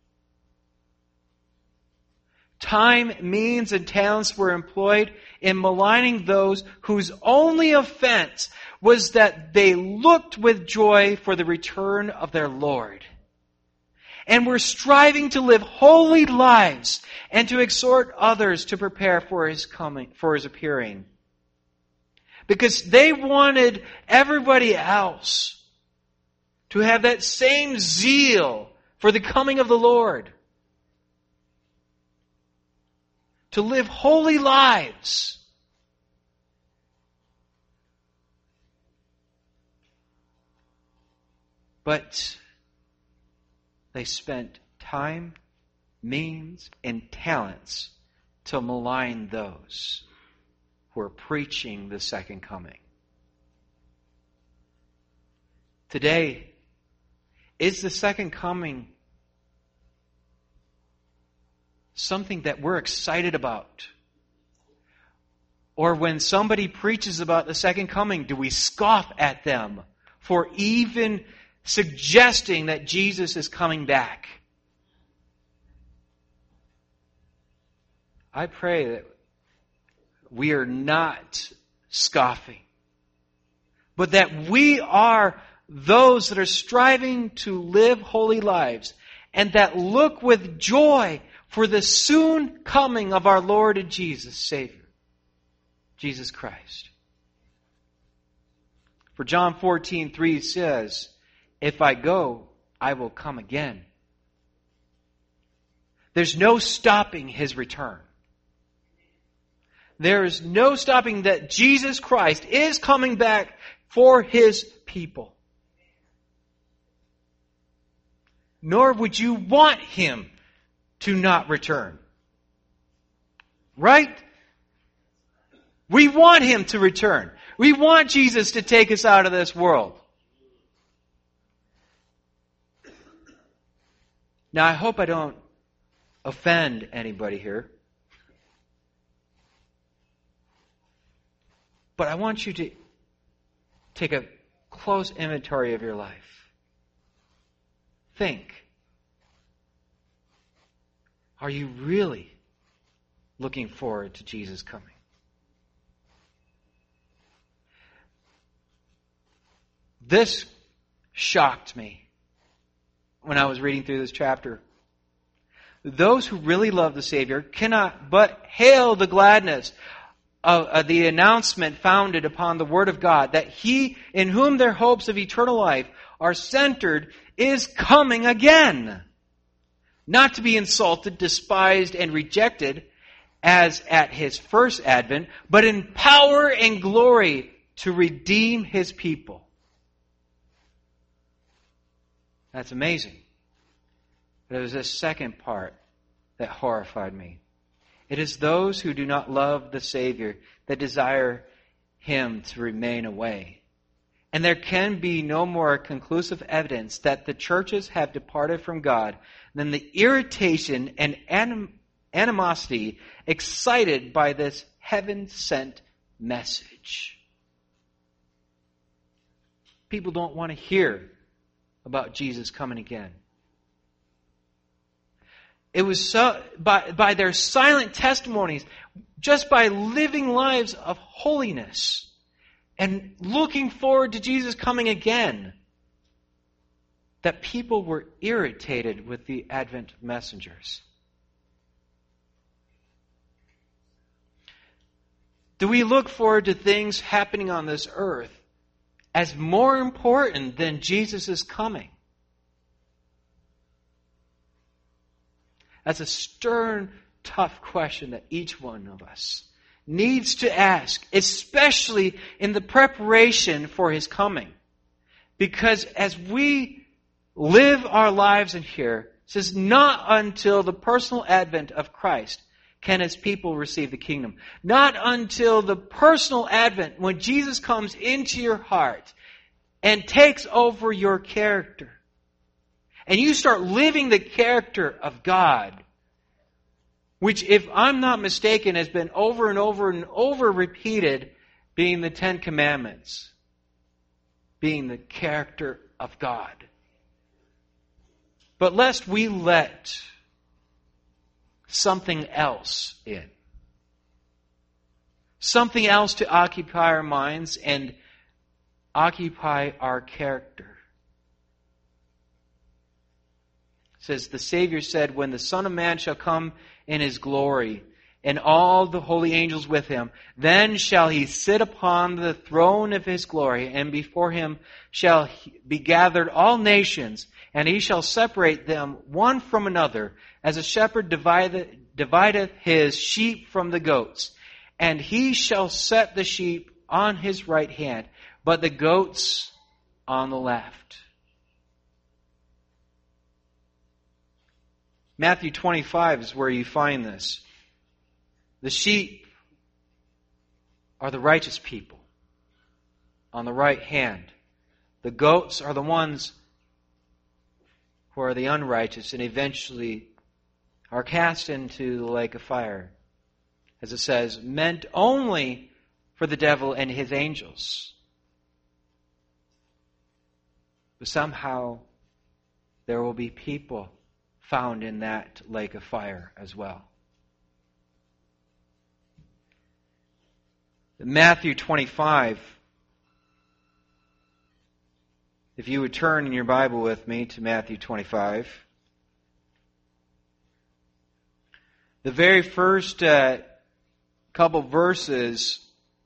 Time, means, and talents were employed in maligning those whose only offense was that they looked with joy for the return of their Lord, and were striving to live holy lives and to exhort others to prepare for His coming, for His appearing. Because they wanted everybody else to have that same zeal for the coming of the Lord. To live holy lives. But they spent time, means, and talents to malign those who are preaching the second coming. Today, is the second coming something that we're excited about? Or when somebody preaches about the second coming, do we scoff at them for even suggesting that Jesus is coming back? I pray that we are not scoffing, but that we are those that are striving to live holy lives and that look with joy for the soon coming of our Lord and Jesus, Savior, Jesus Christ. For John fourteen three says, if I go, I will come again. There's no stopping His return. There is no stopping that Jesus Christ is coming back for His people. Nor would you want Him to not return. Right? We want Him to return. We want Jesus to take us out of this world. Now, I hope I don't offend anybody here. But I want you to take a close inventory of your life. Think. Are you really looking forward to Jesus coming? This shocked me when I was reading through this chapter. Those who really love the Savior cannot but hail the gladness of, of the announcement founded upon the Word of God, that He in whom their hopes of eternal life are centered is coming again. Not to be insulted, despised, and rejected as at His first advent, but in power and glory to redeem His people. That's amazing. But it was this second part that horrified me. It is those who do not love the Savior that desire Him to remain away. And there can be no more conclusive evidence that the churches have departed from God than the irritation and anim- animosity excited by this heaven-sent message. People don't want to hear about Jesus coming again. It was so, by, by their silent testimonies, just by living lives of holiness and looking forward to Jesus coming again, that people were irritated with the Advent messengers. Do we look forward to things happening on this earth as more important than Jesus' coming? That's a stern, tough question that each one of us needs to ask, especially in the preparation for His coming. Because as we live our lives in here, it says, not until the personal advent of Christ can His people receive the kingdom. Not until the personal advent, when Jesus comes into your heart and takes over your character, and you start living the character of God, which, if I'm not mistaken, has been over and over and over repeated, being the Ten Commandments, being the character of God. But lest we let something else in, something else to occupy our minds and occupy our character. It says, the Savior said, when the Son of Man shall come in His glory, and all the holy angels with Him, then shall He sit upon the throne of His glory, and before Him shall be gathered all nations, and He shall separate them one from another, as a shepherd divideth, divideth his sheep from the goats. And He shall set the sheep on His right hand, but the goats on the left. Matthew twenty-five is where you find this. The sheep are the righteous people on the right hand. The goats are the ones who are the unrighteous and eventually are cast into the lake of fire. As it says, meant only for the devil and his angels. But somehow there will be people found in that lake of fire as well. Matthew twenty-five. If you would turn in your Bible with me to Matthew twenty-five. The very first uh, couple verses,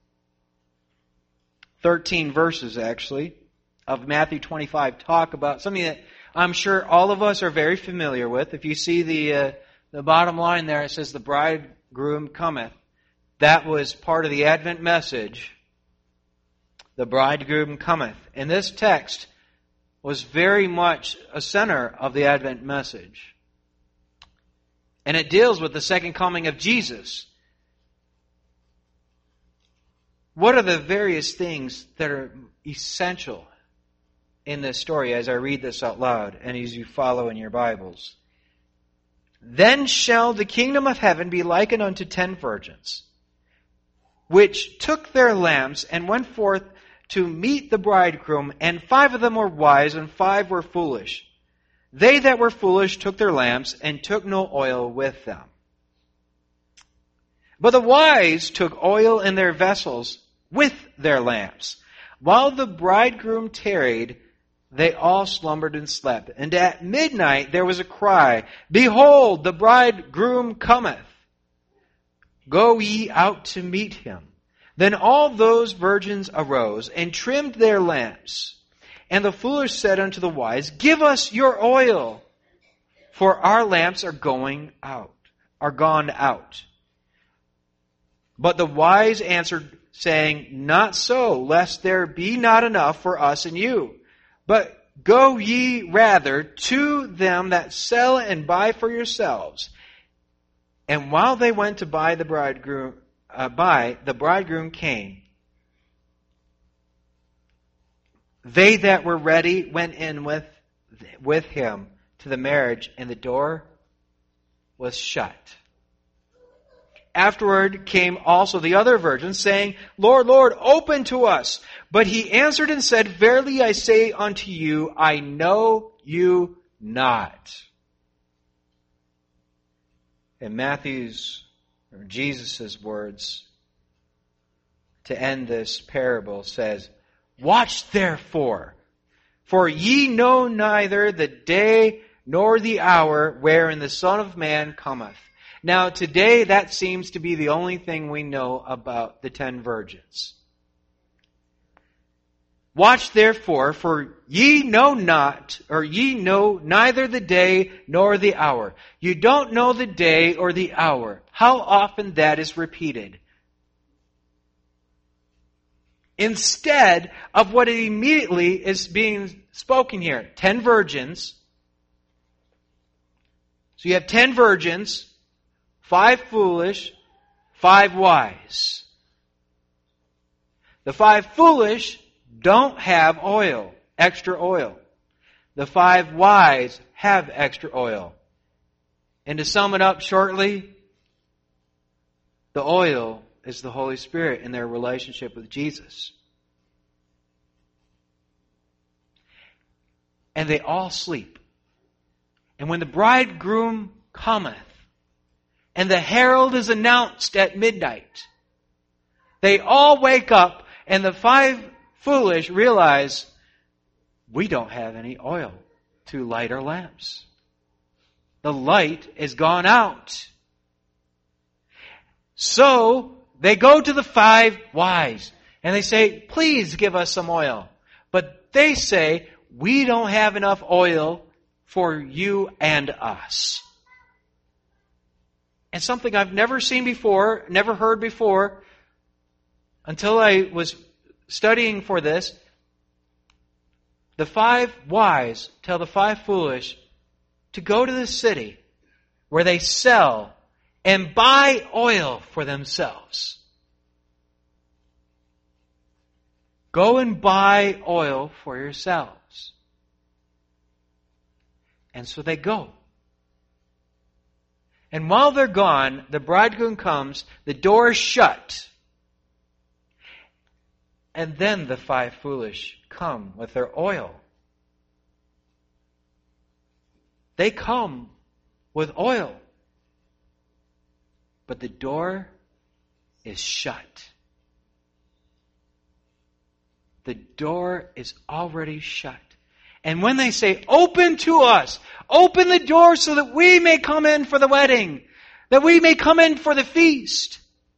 thirteen verses actually, of Matthew twenty-five talk about something that I'm sure all of us are very familiar with. If you see the uh, the bottom line there, it says, the bridegroom cometh. That was part of the Advent message. The bridegroom cometh. And this text was very much a center of the Advent message. And it deals with the second coming of Jesus. What are the various things that are essential in this story as I read this out loud and as you follow in your Bibles? Then shall the kingdom of heaven be likened unto ten virgins, which took their lamps and went forth to meet the bridegroom, and five of them were wise and five were foolish. They that were foolish took their lamps and took no oil with them. But the wise took oil in their vessels with their lamps. While the bridegroom tarried, they all slumbered and slept. And at midnight there was a cry, Behold, the bridegroom cometh. Go ye out to meet him. Then all those virgins arose and trimmed their lamps. And the foolish said unto the wise, Give us your oil, for our lamps are going out, are gone out. But the wise answered, saying, Not so, lest there be not enough for us and you. But go ye rather to them that sell and buy for yourselves. And while they went to buy the bridegroom, uh, buy, the bridegroom came. They that were ready went in with, with him to the marriage, and the door was shut. Afterward came also the other virgins, saying, Lord, Lord, open to us. But he answered and said, Verily I say unto you, I know you not. In Matthew's, or Jesus' words, to end this parable says, Watch therefore, for ye know neither the day nor the hour wherein the Son of Man cometh. Now today that seems to be the only thing we know about the ten virgins. Watch therefore, for ye know not, or ye know neither the day nor the hour. You don't know the day or the hour. How often that is repeated. Instead of what it immediately is being spoken here. Ten virgins. So you have ten virgins, five foolish, five wise. The five foolish don't have oil, extra oil. The five wise have extra oil. And to sum it up shortly, the oil is the Holy Spirit in their relationship with Jesus. And they all sleep. And when the bridegroom cometh, and the herald is announced at midnight, they all wake up, and the five foolish realize, we don't have any oil to light our lamps. The light is gone out. So they go to the five wise and they say, please give us some oil. But they say, we don't have enough oil for you and us. And something I've never seen before, never heard before, until I was studying for this, the five wise tell the five foolish to go to the city where they sell and buy oil for themselves. Go and buy oil for yourselves. And so they go. And while they're gone, the bridegroom comes, the door is shut. And then the five foolish come with their oil. They come with oil. But the door is shut. The door is already shut. And when they say, open to us, open the door so that we may come in for the wedding, that we may come in for the feast,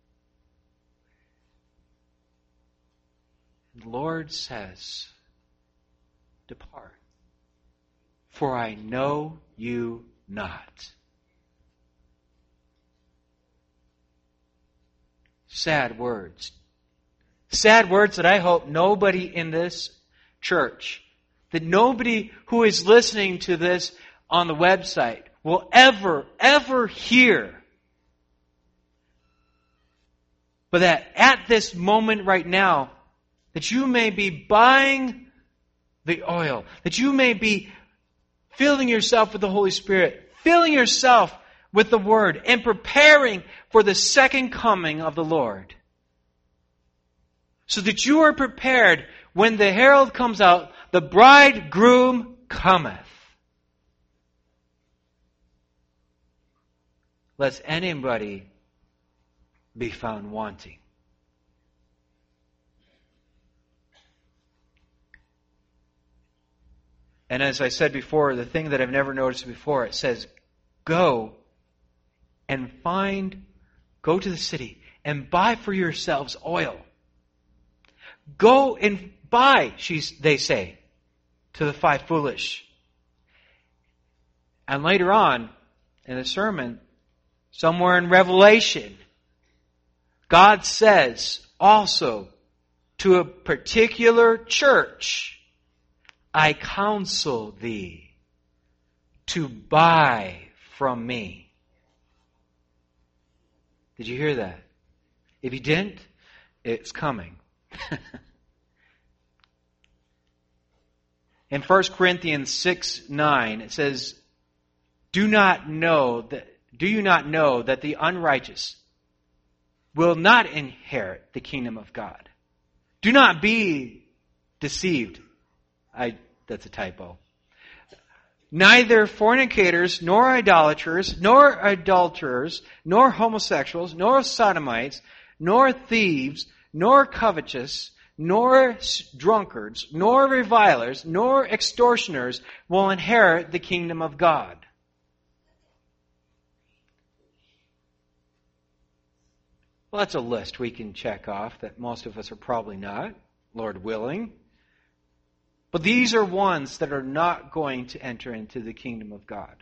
the Lord says, depart, for I know you not. Sad words. Sad words that I hope nobody in this church, that nobody who is listening to this on the website will ever, ever hear. But that at this moment right now, that you may be buying the oil, that you may be filling yourself with the Holy Spirit, filling yourself with the Word, and preparing for the second coming of the Lord. So that you are prepared when the herald comes out, the bridegroom cometh. Lest anybody be found wanting. And as I said before, the thing that I've never noticed before, it says, go and find Go to the city and buy for yourselves oil. Go and buy, she's, they say, to the five foolish. And later on in the sermon, somewhere in Revelation, God says also to a particular church, I counsel thee to buy from me. Did you hear that? If you didn't, it's coming. In First Corinthians six nine, it says, Do not know that do you not know that the unrighteous will not inherit the kingdom of God? Do not be deceived. I that's a typo. Neither fornicators, nor idolaters, nor adulterers, nor homosexuals, nor sodomites, nor thieves, nor covetous, nor drunkards, nor revilers, nor extortioners will inherit the kingdom of God. Well, that's a list we can check off that most of us are probably not, Lord willing. But these are ones that are not going to enter into the kingdom of God.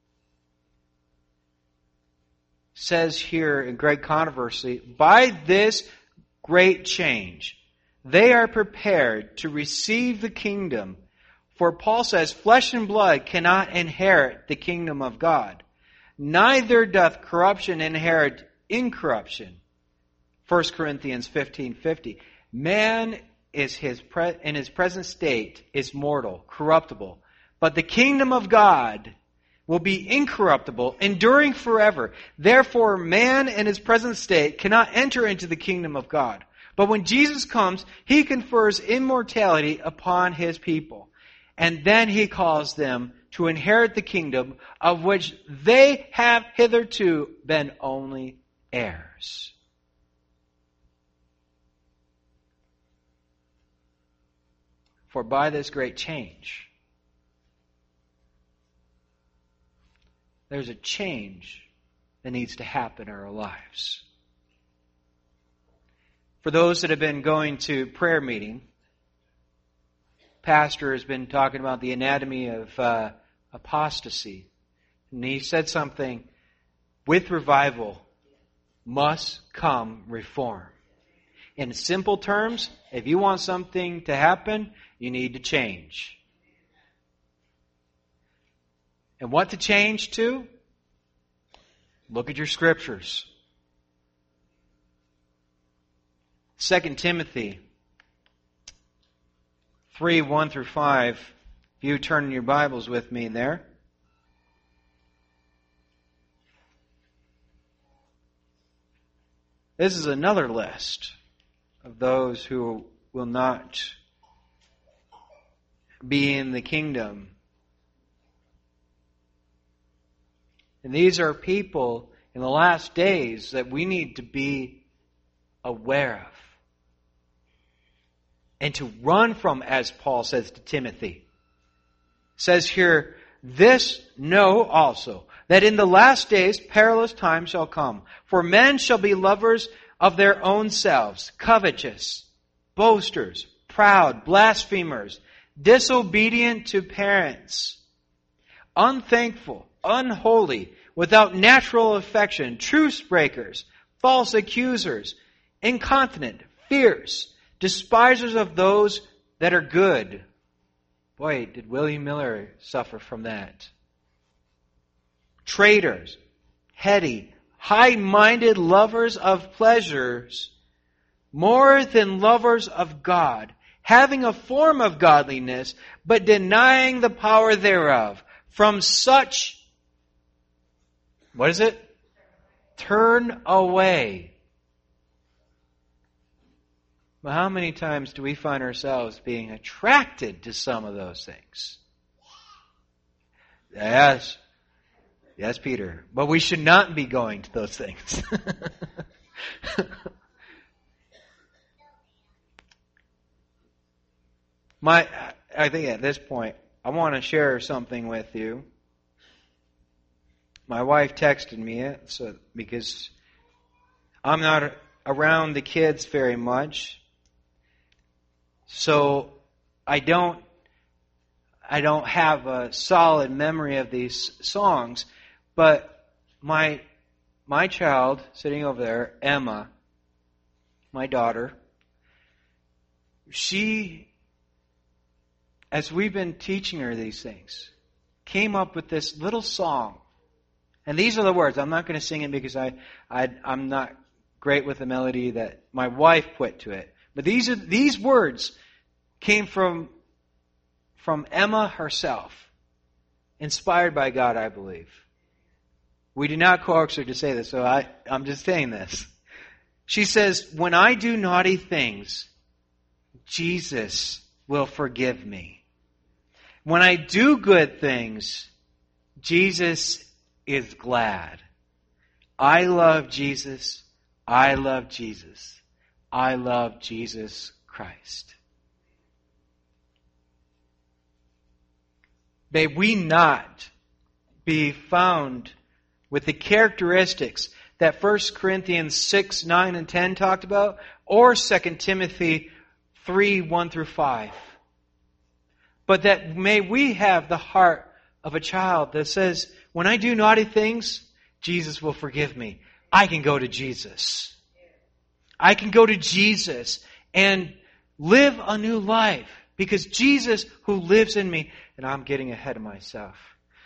It says here in Great Controversy, by this great change, they are prepared to receive the kingdom. For Paul says, flesh and blood cannot inherit the kingdom of God. Neither doth corruption inherit incorruption. First Corinthians fifteen fifty. Man is his pre- in his present state is mortal, corruptible. But the kingdom of God will be incorruptible, enduring forever. Therefore, man in his present state cannot enter into the kingdom of God. But when Jesus comes, He confers immortality upon His people. And then He calls them to inherit the kingdom of which they have hitherto been only heirs. For by this great change, there's a change that needs to happen in our lives. For those that have been going to prayer meeting, Pastor has been talking about the anatomy of uh, apostasy. And he said something, with revival must come reform. In simple terms, if you want something to happen, you need to change. And what to change to? Look at your scriptures. Second Timothy three, one through five. If you turn in your Bibles with me there. This is another list of those who will not be in the kingdom. And these are people in the last days that we need to be aware of and to run from, as Paul says to Timothy. It says here, this know also, that in the last days perilous times shall come. For men shall be lovers of their own selves, covetous, boasters, proud, blasphemers, disobedient to parents, unthankful, unholy, without natural affection, truce breakers, false accusers, incontinent, fierce, despisers of those that are good. Boy, did William Miller suffer from that. Traitors, heady, high-minded lovers of pleasures, more than lovers of God, having a form of godliness, but denying the power thereof. From such, what is it? Turn away. But how many times do we find ourselves being attracted to some of those things? Yes. Yes, Peter. But we should not be going to those things. My, I think at this point, I want to share something with you. My wife texted me it so because I'm not around the kids very much. So I don't I don't have a solid memory of these songs, but my my child sitting over there, Emma, my daughter, she, as we've been teaching her these things, came up with this little song. And these are the words. I'm not going to sing it because I, I I'm not great with the melody that my wife put to it. But these are these words came from from Emma herself, inspired by God, I believe. We do not coax her to say this, so I, I'm just saying this. She says, "When I do naughty things, Jesus will forgive me. When I do good things, Jesus is glad. I love Jesus. I love Jesus. I love Jesus Christ." May we not be found with the characteristics that First Corinthians six, nine, and ten talked about, or Second Timothy three, one through five. But that may we have the heart of a child that says, when I do naughty things, Jesus will forgive me. I can go to Jesus. I can go to Jesus and live a new life because Jesus who lives in me, and I'm getting ahead of myself.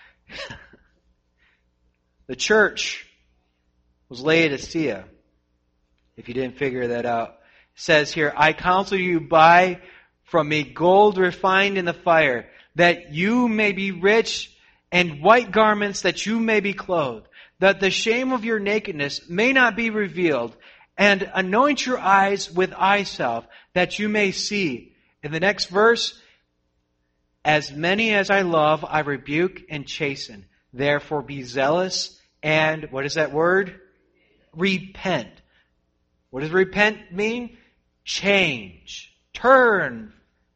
The church was Laodicea, if you didn't figure that out. It says here, "I counsel you buy from me gold refined in the fire, that you may be rich, and white garments that you may be clothed, that the shame of your nakedness may not be revealed, and anoint your eyes with eye salve, that you may see." In the next verse, "As many as I love, I rebuke and chasten. Therefore be zealous and," what is that word? Repent. What does repent mean? Change. Turn.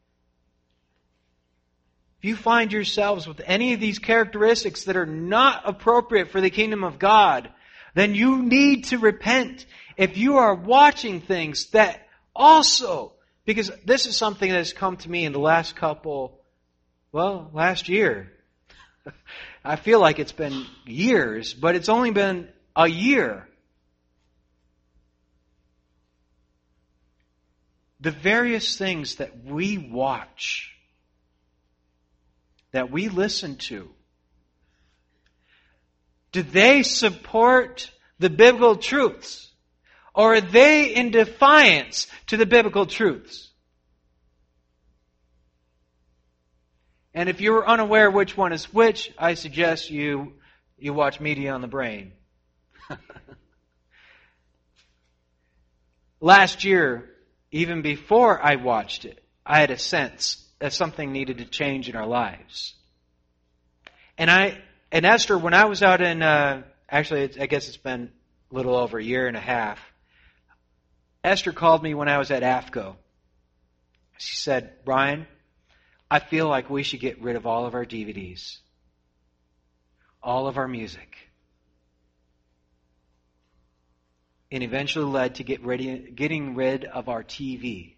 If you find yourselves with any of these characteristics that are not appropriate for the kingdom of God, then you need to repent. If you are watching things that also, because this is something that has come to me in the last couple, well, last year. I feel like it's been years, but it's only been a year. The various things that we watch, that we listen to, do they support the biblical truths? Or are they in defiance to the biblical truths? And if you're unaware which one is which, I suggest you you watch Media on the Brain. Last year, even before I watched it, I had a sense that something needed to change in our lives. And I, and Esther, when I was out in, uh, actually, it's, I guess it's been a little over a year and a half, Esther called me when I was at A F C O. She said, "Brian, I feel like we should get rid of all of our D V Ds, all of our music." And eventually led to get ready, getting rid of our T V.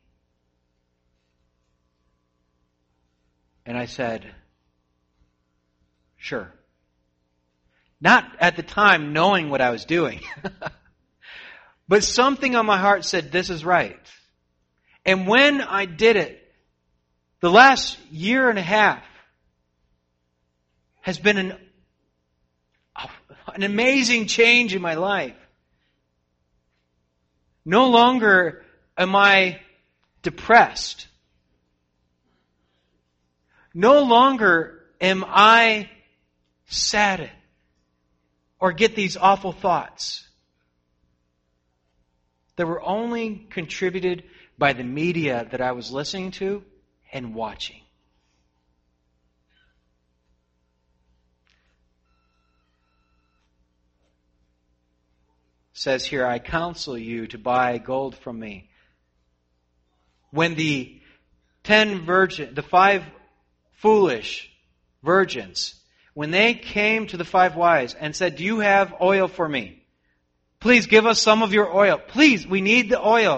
And I said, "Sure." Not at the time knowing what I was doing. But something on my heart said, this is right. And when I did it, the last year and a half has been an, an amazing change in my life. No longer am I depressed. No longer am I saddened or get these awful thoughts that were only contributed by the media that I was listening to and watching. It says here, "I counsel you to buy gold from me." When the ten virgin, the five foolish virgins, when they came to the five wise and said, "Do you have oil for me? Please give us some of your oil. Please, we need the oil.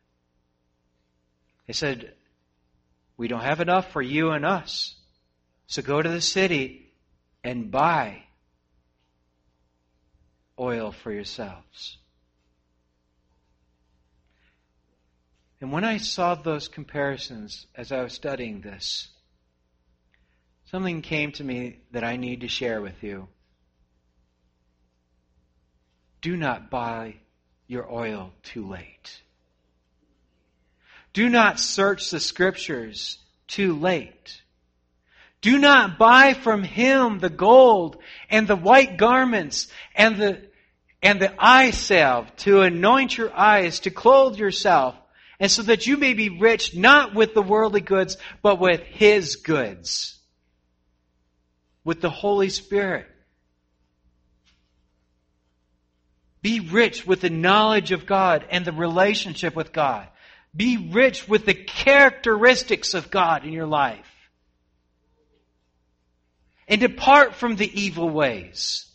They said, we don't have enough for you and us. So go to the city and buy oil for yourselves. And when I saw those comparisons as I was studying this, something came to me that I need to share with you. Do not buy your oil too late. Do not search the Scriptures too late. Do not buy from Him the gold and the white garments and the, and the eye salve to anoint your eyes, to clothe yourself, and so that you may be rich not with the worldly goods, but with His goods, with the Holy Spirit. Be rich with the knowledge of God and the relationship with God. Be rich with the characteristics of God in your life. And depart from the evil ways.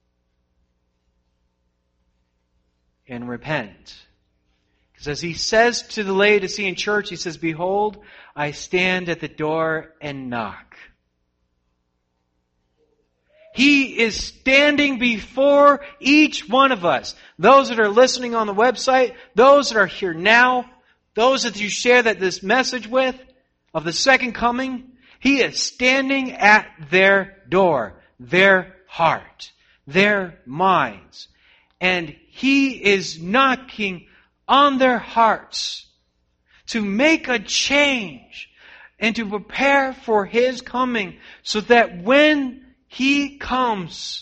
And repent. Because as He says to the Laodicean church, He says, behold, I stand at the door and knock. He is standing before each one of us. Those that are listening on the website, those that are here now, those that you share that this message with, of the second coming, He is standing at their door, their heart, their minds. And He is knocking on their hearts to make a change and to prepare for His coming, so that when He comes,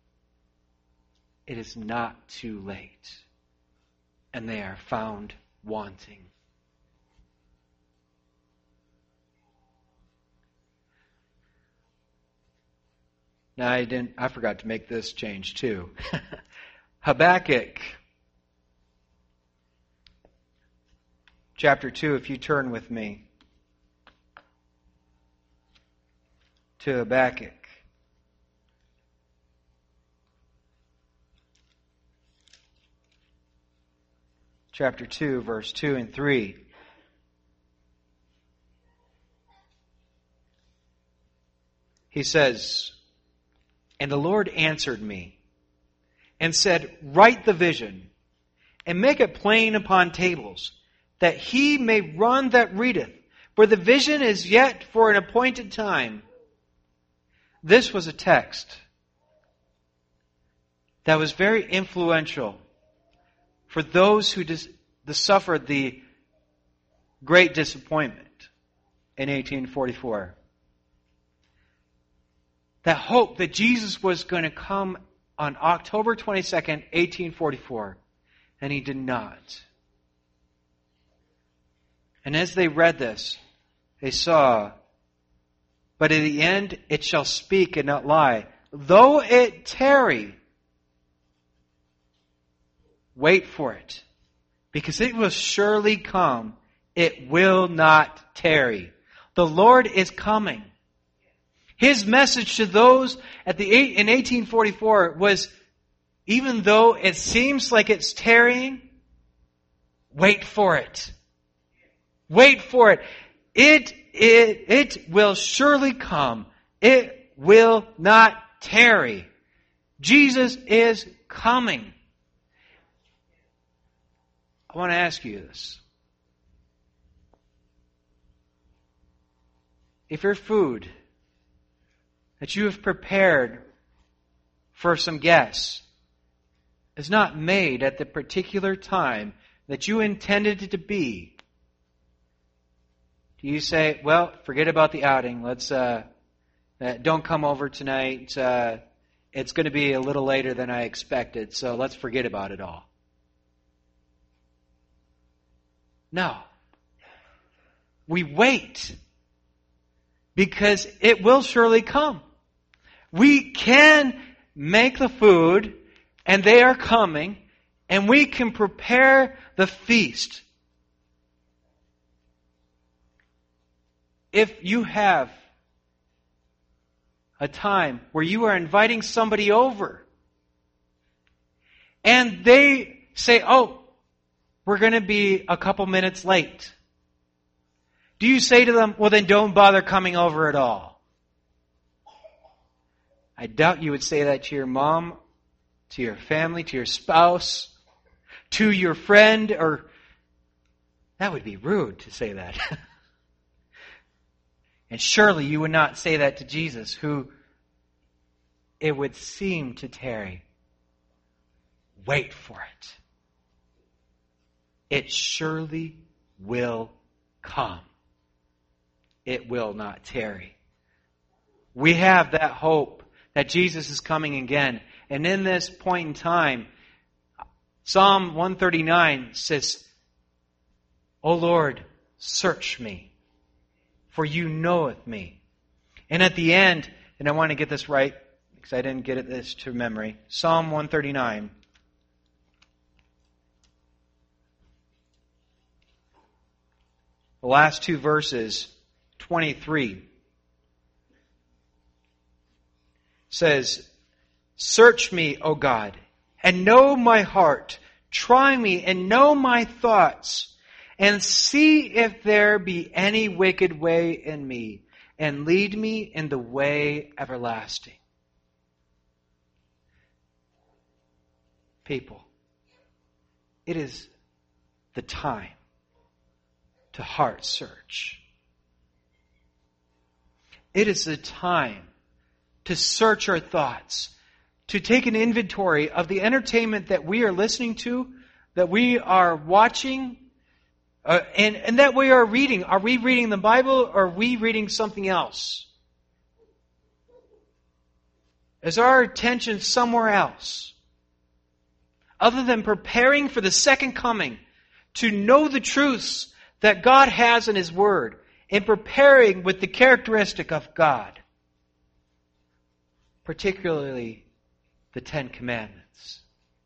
it is not too late and they are found wanting. Now I didn't I forgot to make this change too. Habakkuk chapter two, if you turn with me to Habakkuk. Chapter two, verse two and three. He says, and the Lord answered me and said, write the vision and make it plain upon tables, that he may run that readeth. For the vision is yet for an appointed time. This was a text that was very influential for those who dis- suffered the great disappointment in eighteen forty-four. That hope that Jesus was going to come on October twenty-second, eighteen forty-four, and He did not. And as they read this, they saw, but in the end it shall speak and not lie. Though it tarry, wait for it, because it will surely come. It will not tarry. The Lord is coming. His message to those at the in eighteen forty-four was, even though it seems like it's tarrying, wait for it. Wait for it. It, it, it will surely come. It will not tarry. Jesus is coming. I want to ask you this. If your food that you have prepared for some guests is not made at the particular time that you intended it to be, do you say, well, forget about the outing. Let's, uh, uh don't come over tonight. Uh, it's going to be a little later than I expected, so let's forget about it all. No. We wait because it will surely come. We can make the food and they are coming, and we can prepare the feast. If you have a time where you are inviting somebody over and they say, oh, we're going to be a couple minutes late. Do you say to them, well, then don't bother coming over at all? I doubt you would say that to your mom, to your family, to your spouse, to your friend, or that would be rude to say that. And surely you would not say that to Jesus, who it would seem to tarry. Wait for it. It surely will come. It will not tarry. We have that hope that Jesus is coming again. And in this point in time, Psalm one thirty-nine says, O Lord, search me, for you knoweth me. And at the end, and I want to get this right, because I didn't get this to memory, Psalm one thirty-nine, the last two verses, twenty-three, says, search me, O God, and know my heart. Try me and know my thoughts, and see if there be any wicked way in me, and lead me in the way everlasting. People, it is the time to heart search. It is the time to search our thoughts, to take an inventory of the entertainment that we are listening to, that we are watching, uh, and, and that we are reading. Are we reading the Bible, or are we reading something else? Is our attention somewhere else? Other than preparing for the second coming, to know the truths that God has in His Word, and preparing with the characteristic of God. Particularly the Ten Commandments.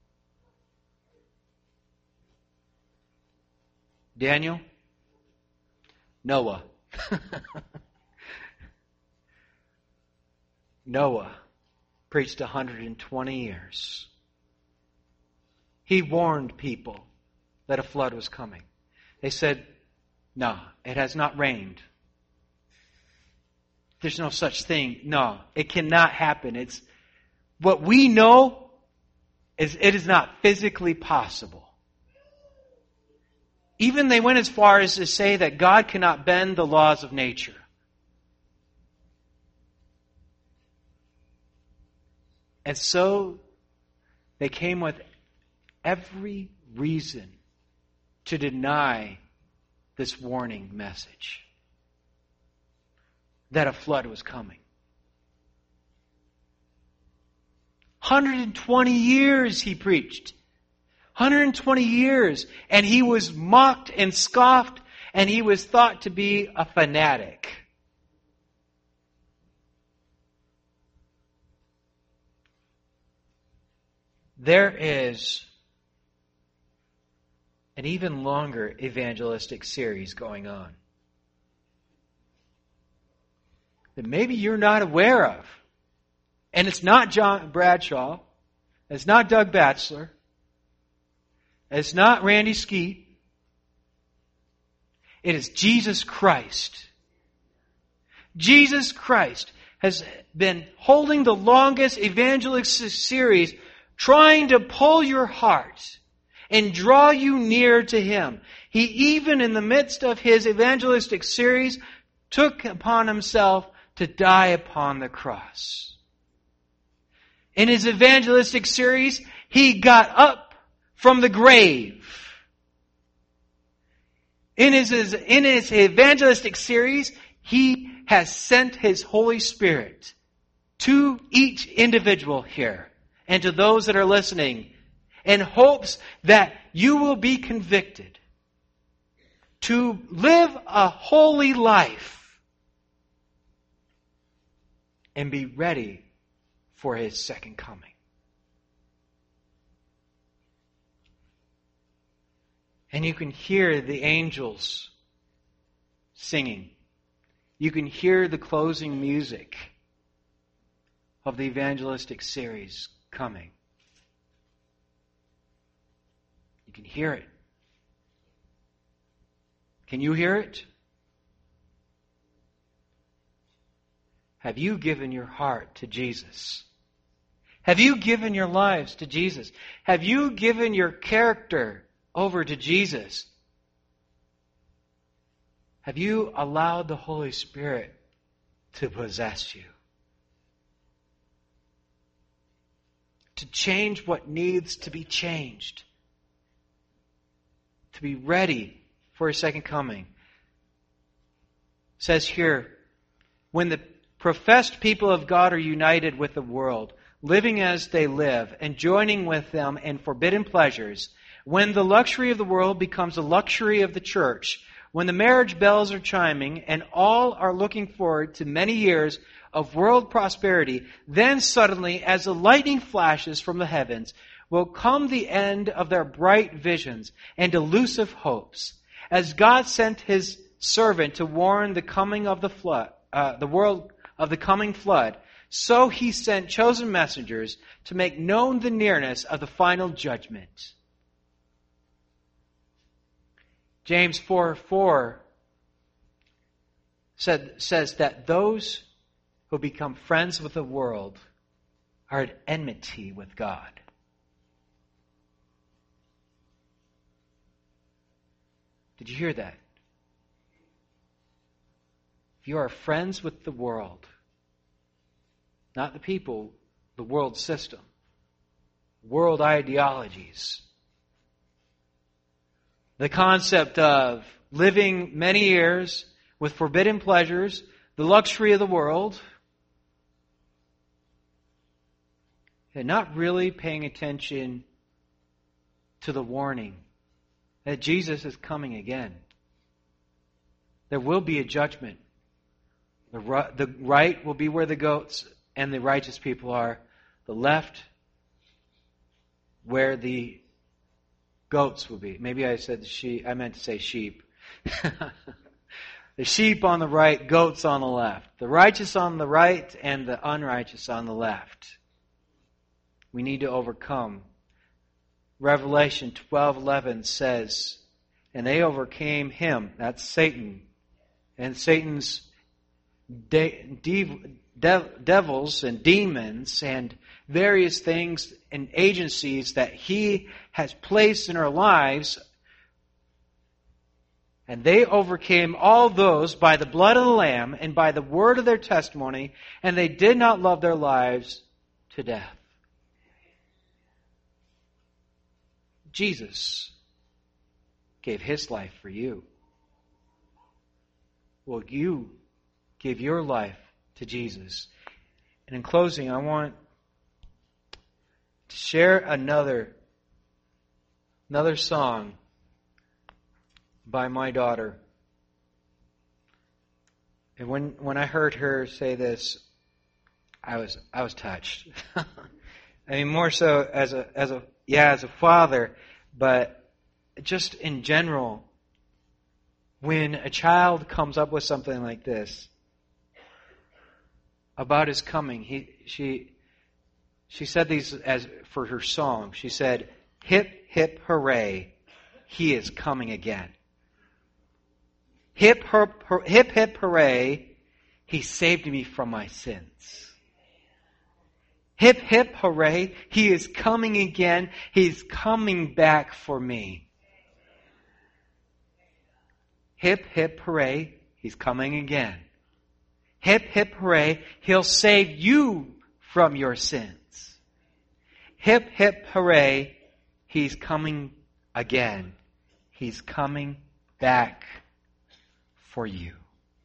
Daniel, Noah. Noah preached one hundred twenty years. He warned people that a flood was coming. They said, no, it has not rained. There's no such thing. No, it cannot happen. It's what we know is it is not physically possible. Even they went as far as to say that God cannot bend the laws of nature. And so they came with every reason to deny this warning message that a flood was coming. one hundred twenty years he preached. one hundred twenty years. And he was mocked and scoffed, and he was thought to be a fanatic. There is an even longer evangelistic series going on that maybe you're not aware of. And it's not John Bradshaw. It's not Doug Batchelor. It's not Randy Skeet. It is Jesus Christ. Jesus Christ has been holding the longest evangelistic series, trying to pull your heart and draw you near to Him. He, even in the midst of His evangelistic series, took upon Himself to die upon the cross. In His evangelistic series, He got up from the grave. In His, in His evangelistic series, He has sent His Holy Spirit to each individual here and to those that are listening, in hopes that you will be convicted to live a holy life and be ready for His second coming. And you can hear the angels singing. You can hear the closing music of the evangelistic series coming. You can hear it. Can you hear it? Have you given your heart to Jesus? Have you given your lives to Jesus? Have you given your character over to Jesus? Have you allowed the Holy Spirit to possess you? To change what needs to be changed. To be ready for His second coming. It says here, when the professed people of God are united with the world, living as they live, and joining with them in forbidden pleasures, when the luxury of the world becomes the luxury of the church, when the marriage bells are chiming, and all are looking forward to many years of world prosperity, then suddenly, as the lightning flashes from the heavens, will come the end of their bright visions and elusive hopes. As God sent His servant to warn the coming of the flood, uh, the world of the coming flood, so He sent chosen messengers to make known the nearness of the final judgment. James four four said, says that those who become friends with the world are at enmity with God. Did you hear that? If you are friends with the world, not the people, the world system, world ideologies, the concept of living many years with forbidden pleasures, the luxury of the world, and not really paying attention to the warning that Jesus is coming again. There will be a judgment. The right, the right will be where the goats and the righteous people are. The left, where the goats will be. Maybe I said the sheep. I meant to say sheep. The sheep on the right, goats on the left. The righteous on the right and the unrighteous on the left. We need to overcome. Revelation twelve eleven says, and they overcame him, that's Satan, and Satan's de- de- de- devils and demons and various things and agencies that he has placed in our lives. And they overcame all those by the blood of the Lamb and by the word of their testimony, and they did not love their lives to death. Jesus gave His life for you. Will you give your life to Jesus? And in closing, I want to share another, another song by my daughter. And when, when I heard her say this, I was I was touched. I mean, more so as a as a yeah as a father, but just in general, when a child comes up with something like this about His coming, he she she said these as for her song. She said, "Hip hip hooray, He is coming again. Hip hip hip hip hooray, He saved me from my sins. Hip hip hooray, He is coming again. He's coming back for me. Hip hip hooray, He's coming again. Hip hip hooray, He'll save you from your sins. Hip hip hooray, He's coming again. He's coming back for you."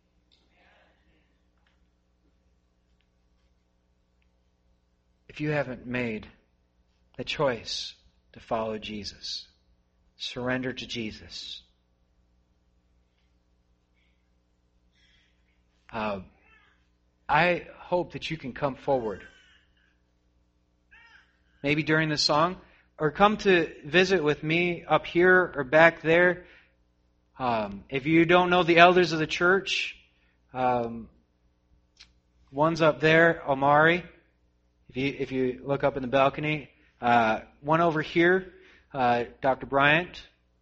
If you haven't made the choice to follow Jesus, surrender to Jesus, uh, I hope that you can come forward. Maybe during the song, or come to visit with me up here or back there. Um, if you don't know the elders of the church, um, one's up there, Omari. If you if you look up in the balcony, uh, one over here, uh, Doctor Bryant,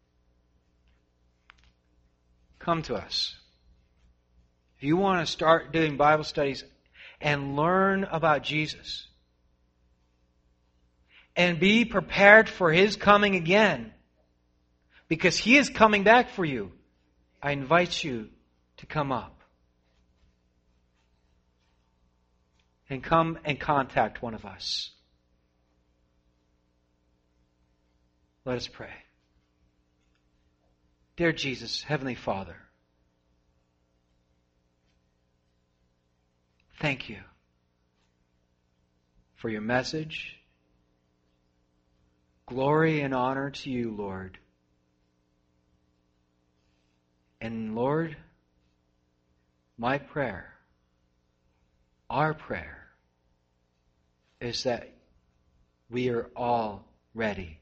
come to us. If you want to start doing Bible studies and learn about Jesus and be prepared for His coming again, because He is coming back for you, I invite you to come up and come and contact one of us. Let us pray. Dear Jesus, Heavenly Father, thank you for your message. Glory and honor to you, Lord. And Lord, my prayer, our prayer, is that we are all ready.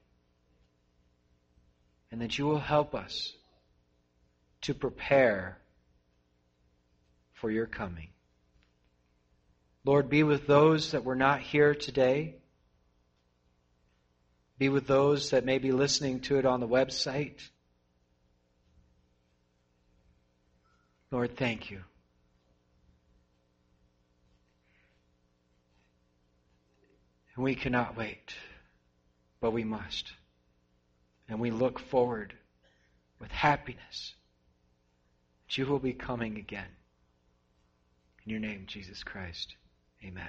And that you will help us to prepare for your coming. Lord, be with those that were not here today. Be with those that may be listening to it on the website. Lord, thank you. And we cannot wait, but we must. And we look forward with happiness that you will be coming again. In your name, Jesus Christ. Amen.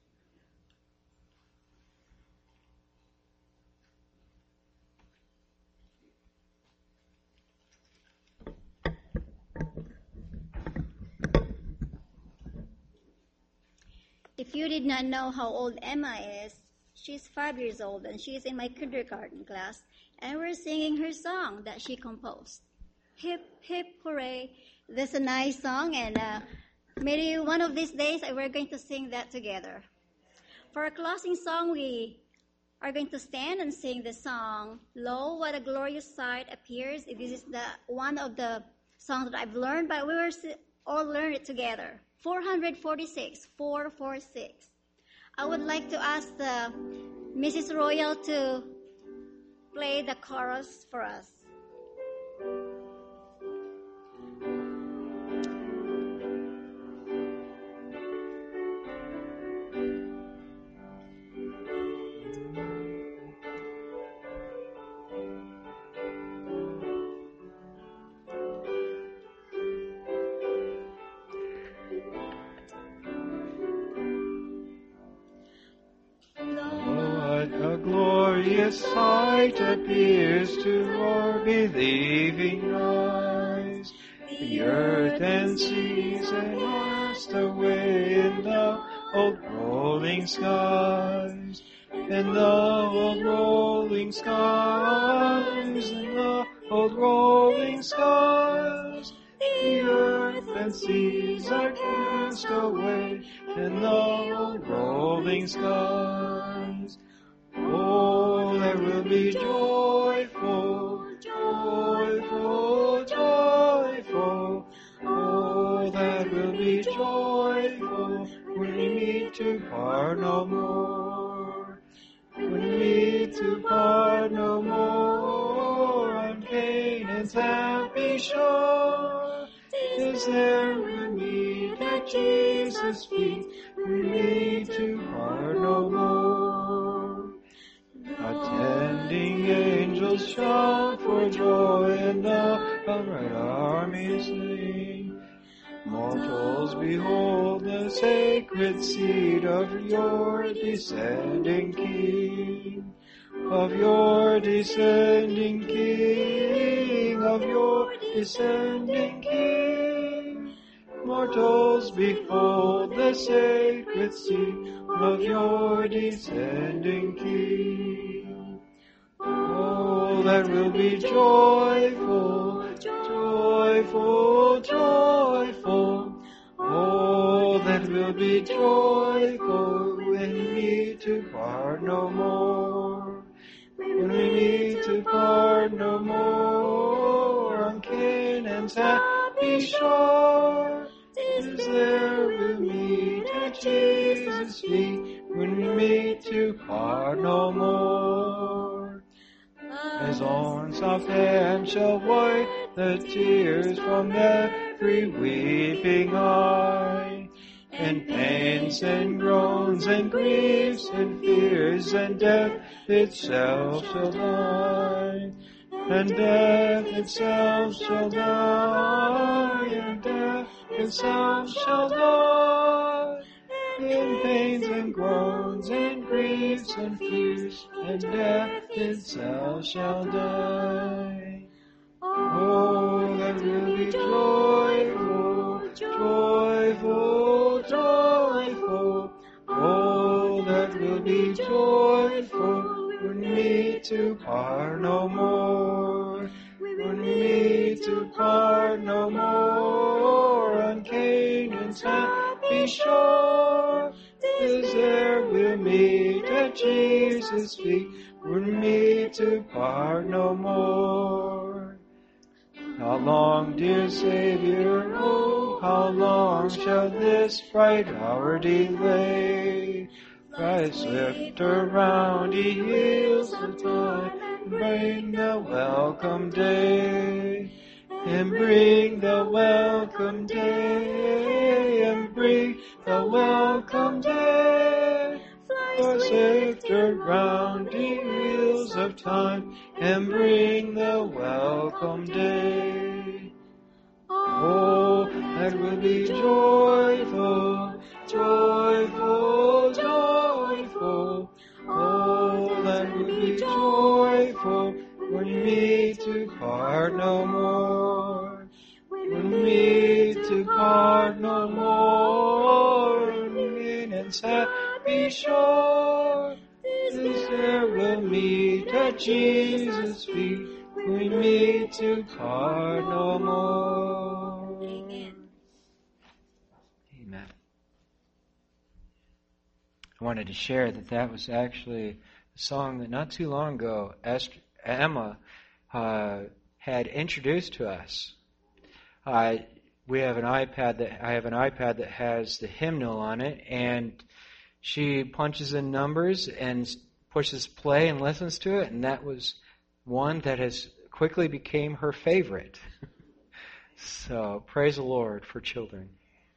If you did not know how old Emma is, she's five years old and she's in my kindergarten class, and we're singing her song that she composed. Hip, hip, hooray. That's a nice song, and uh, maybe one of these days we're going to sing that together. For our closing song, we are going to stand and sing the song, Lo, What a Glorious Sight Appears. This is the one of the songs that I've learned, but we were all learn it together. four forty-six, four forty-six. I would like to ask the Missus Royal to play the chorus for us. Sight appears to our believing eyes. The earth and seas are lost away in the old rolling skies. In the old rolling skies, in the old rolling skies. The earth and seas are cast away in the old rolling skies. Oh, there will be joyful, joyful, joyful. Oh, that will be joyful when we meet to part no more. When we meet to part no more on Canaan's happy shore. Is there we meet at Jesus' feet, when we meet to part no more. Attending angels shout for joy, and the bright army sing. Mortals behold the sacred seed of your descending King, of your descending King, of your descending King. Mortals behold the sacred seed of your descending King. Oh, that will be joyful, joyful, joyful. Oh, that will be joyful when we meet to part no more. When we meet to part no more on Canaan's happy shore. Is there we'll meet at Jesus' feet, when we meet to part no more. His own soft hand shall wipe the tears from every weeping eye. And pains and groans and griefs and fears and death itself shall die. And death itself shall die. And death itself shall die. In pains and groans and griefs and fears, and death itself shall die. Oh, that will be joyful, joyful, joyful. Oh, that will be joyful when we to part no more. When we to part no more on Canaan's happy shore. Is there we'll meet at Jesus' feet. When we to part no more. How long, dear Savior, oh, how long shall this bright hour delay? Christ lift around ye heels of time, and bring the welcome day, and bring the welcome day, and bring the welcome day. Christ lift around ye wheels of time, and bring the welcome day. Oh, that will be joyful, joyful, joyful. Oh, that will be joyful when we to part no more. When we to part no more. In its happy shore. This there will meet at Jesus' feet. We meet to part no more. Amen. Amen. I wanted to share that that was actually a song that not too long ago Esther, Emma uh, had introduced to us. Uh, we have an iPad that I have an iPad that has the hymnal on it, and she punches in numbers and pushes play and listens to it, and that was one that has quickly became her favorite. So praise the Lord for children.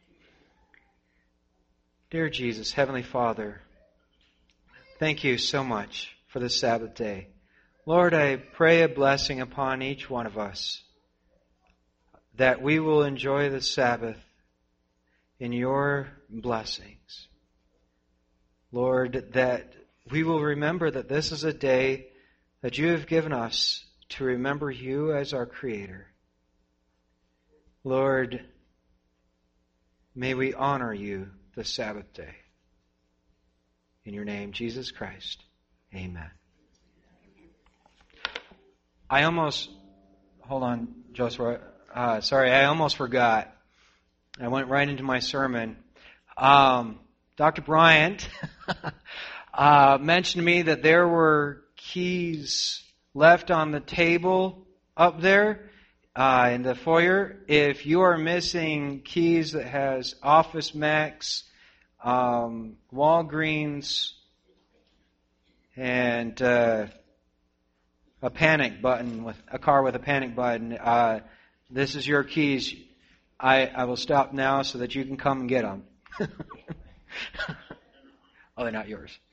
Dear Jesus, Heavenly Father, thank you so much for the Sabbath day. Lord, I pray a blessing upon each one of us, that we will enjoy the Sabbath in your blessings. Lord, that we will remember that this is a day that you have given us to remember you as our Creator. Lord, may we honor you the Sabbath day. In your name, Jesus Christ. Amen. I almost, hold on, Joshua. Uh, sorry, I almost forgot. I went right into my sermon. Um, Doctor Bryant uh, mentioned to me that there were keys left on the table up there uh, in the foyer. If you are missing keys that has Office Max, um, Walgreens, and uh, a panic button, with a car with a panic button, uh, this is your keys. I, I will stop now so that you can come and get them. Oh, they're not yours.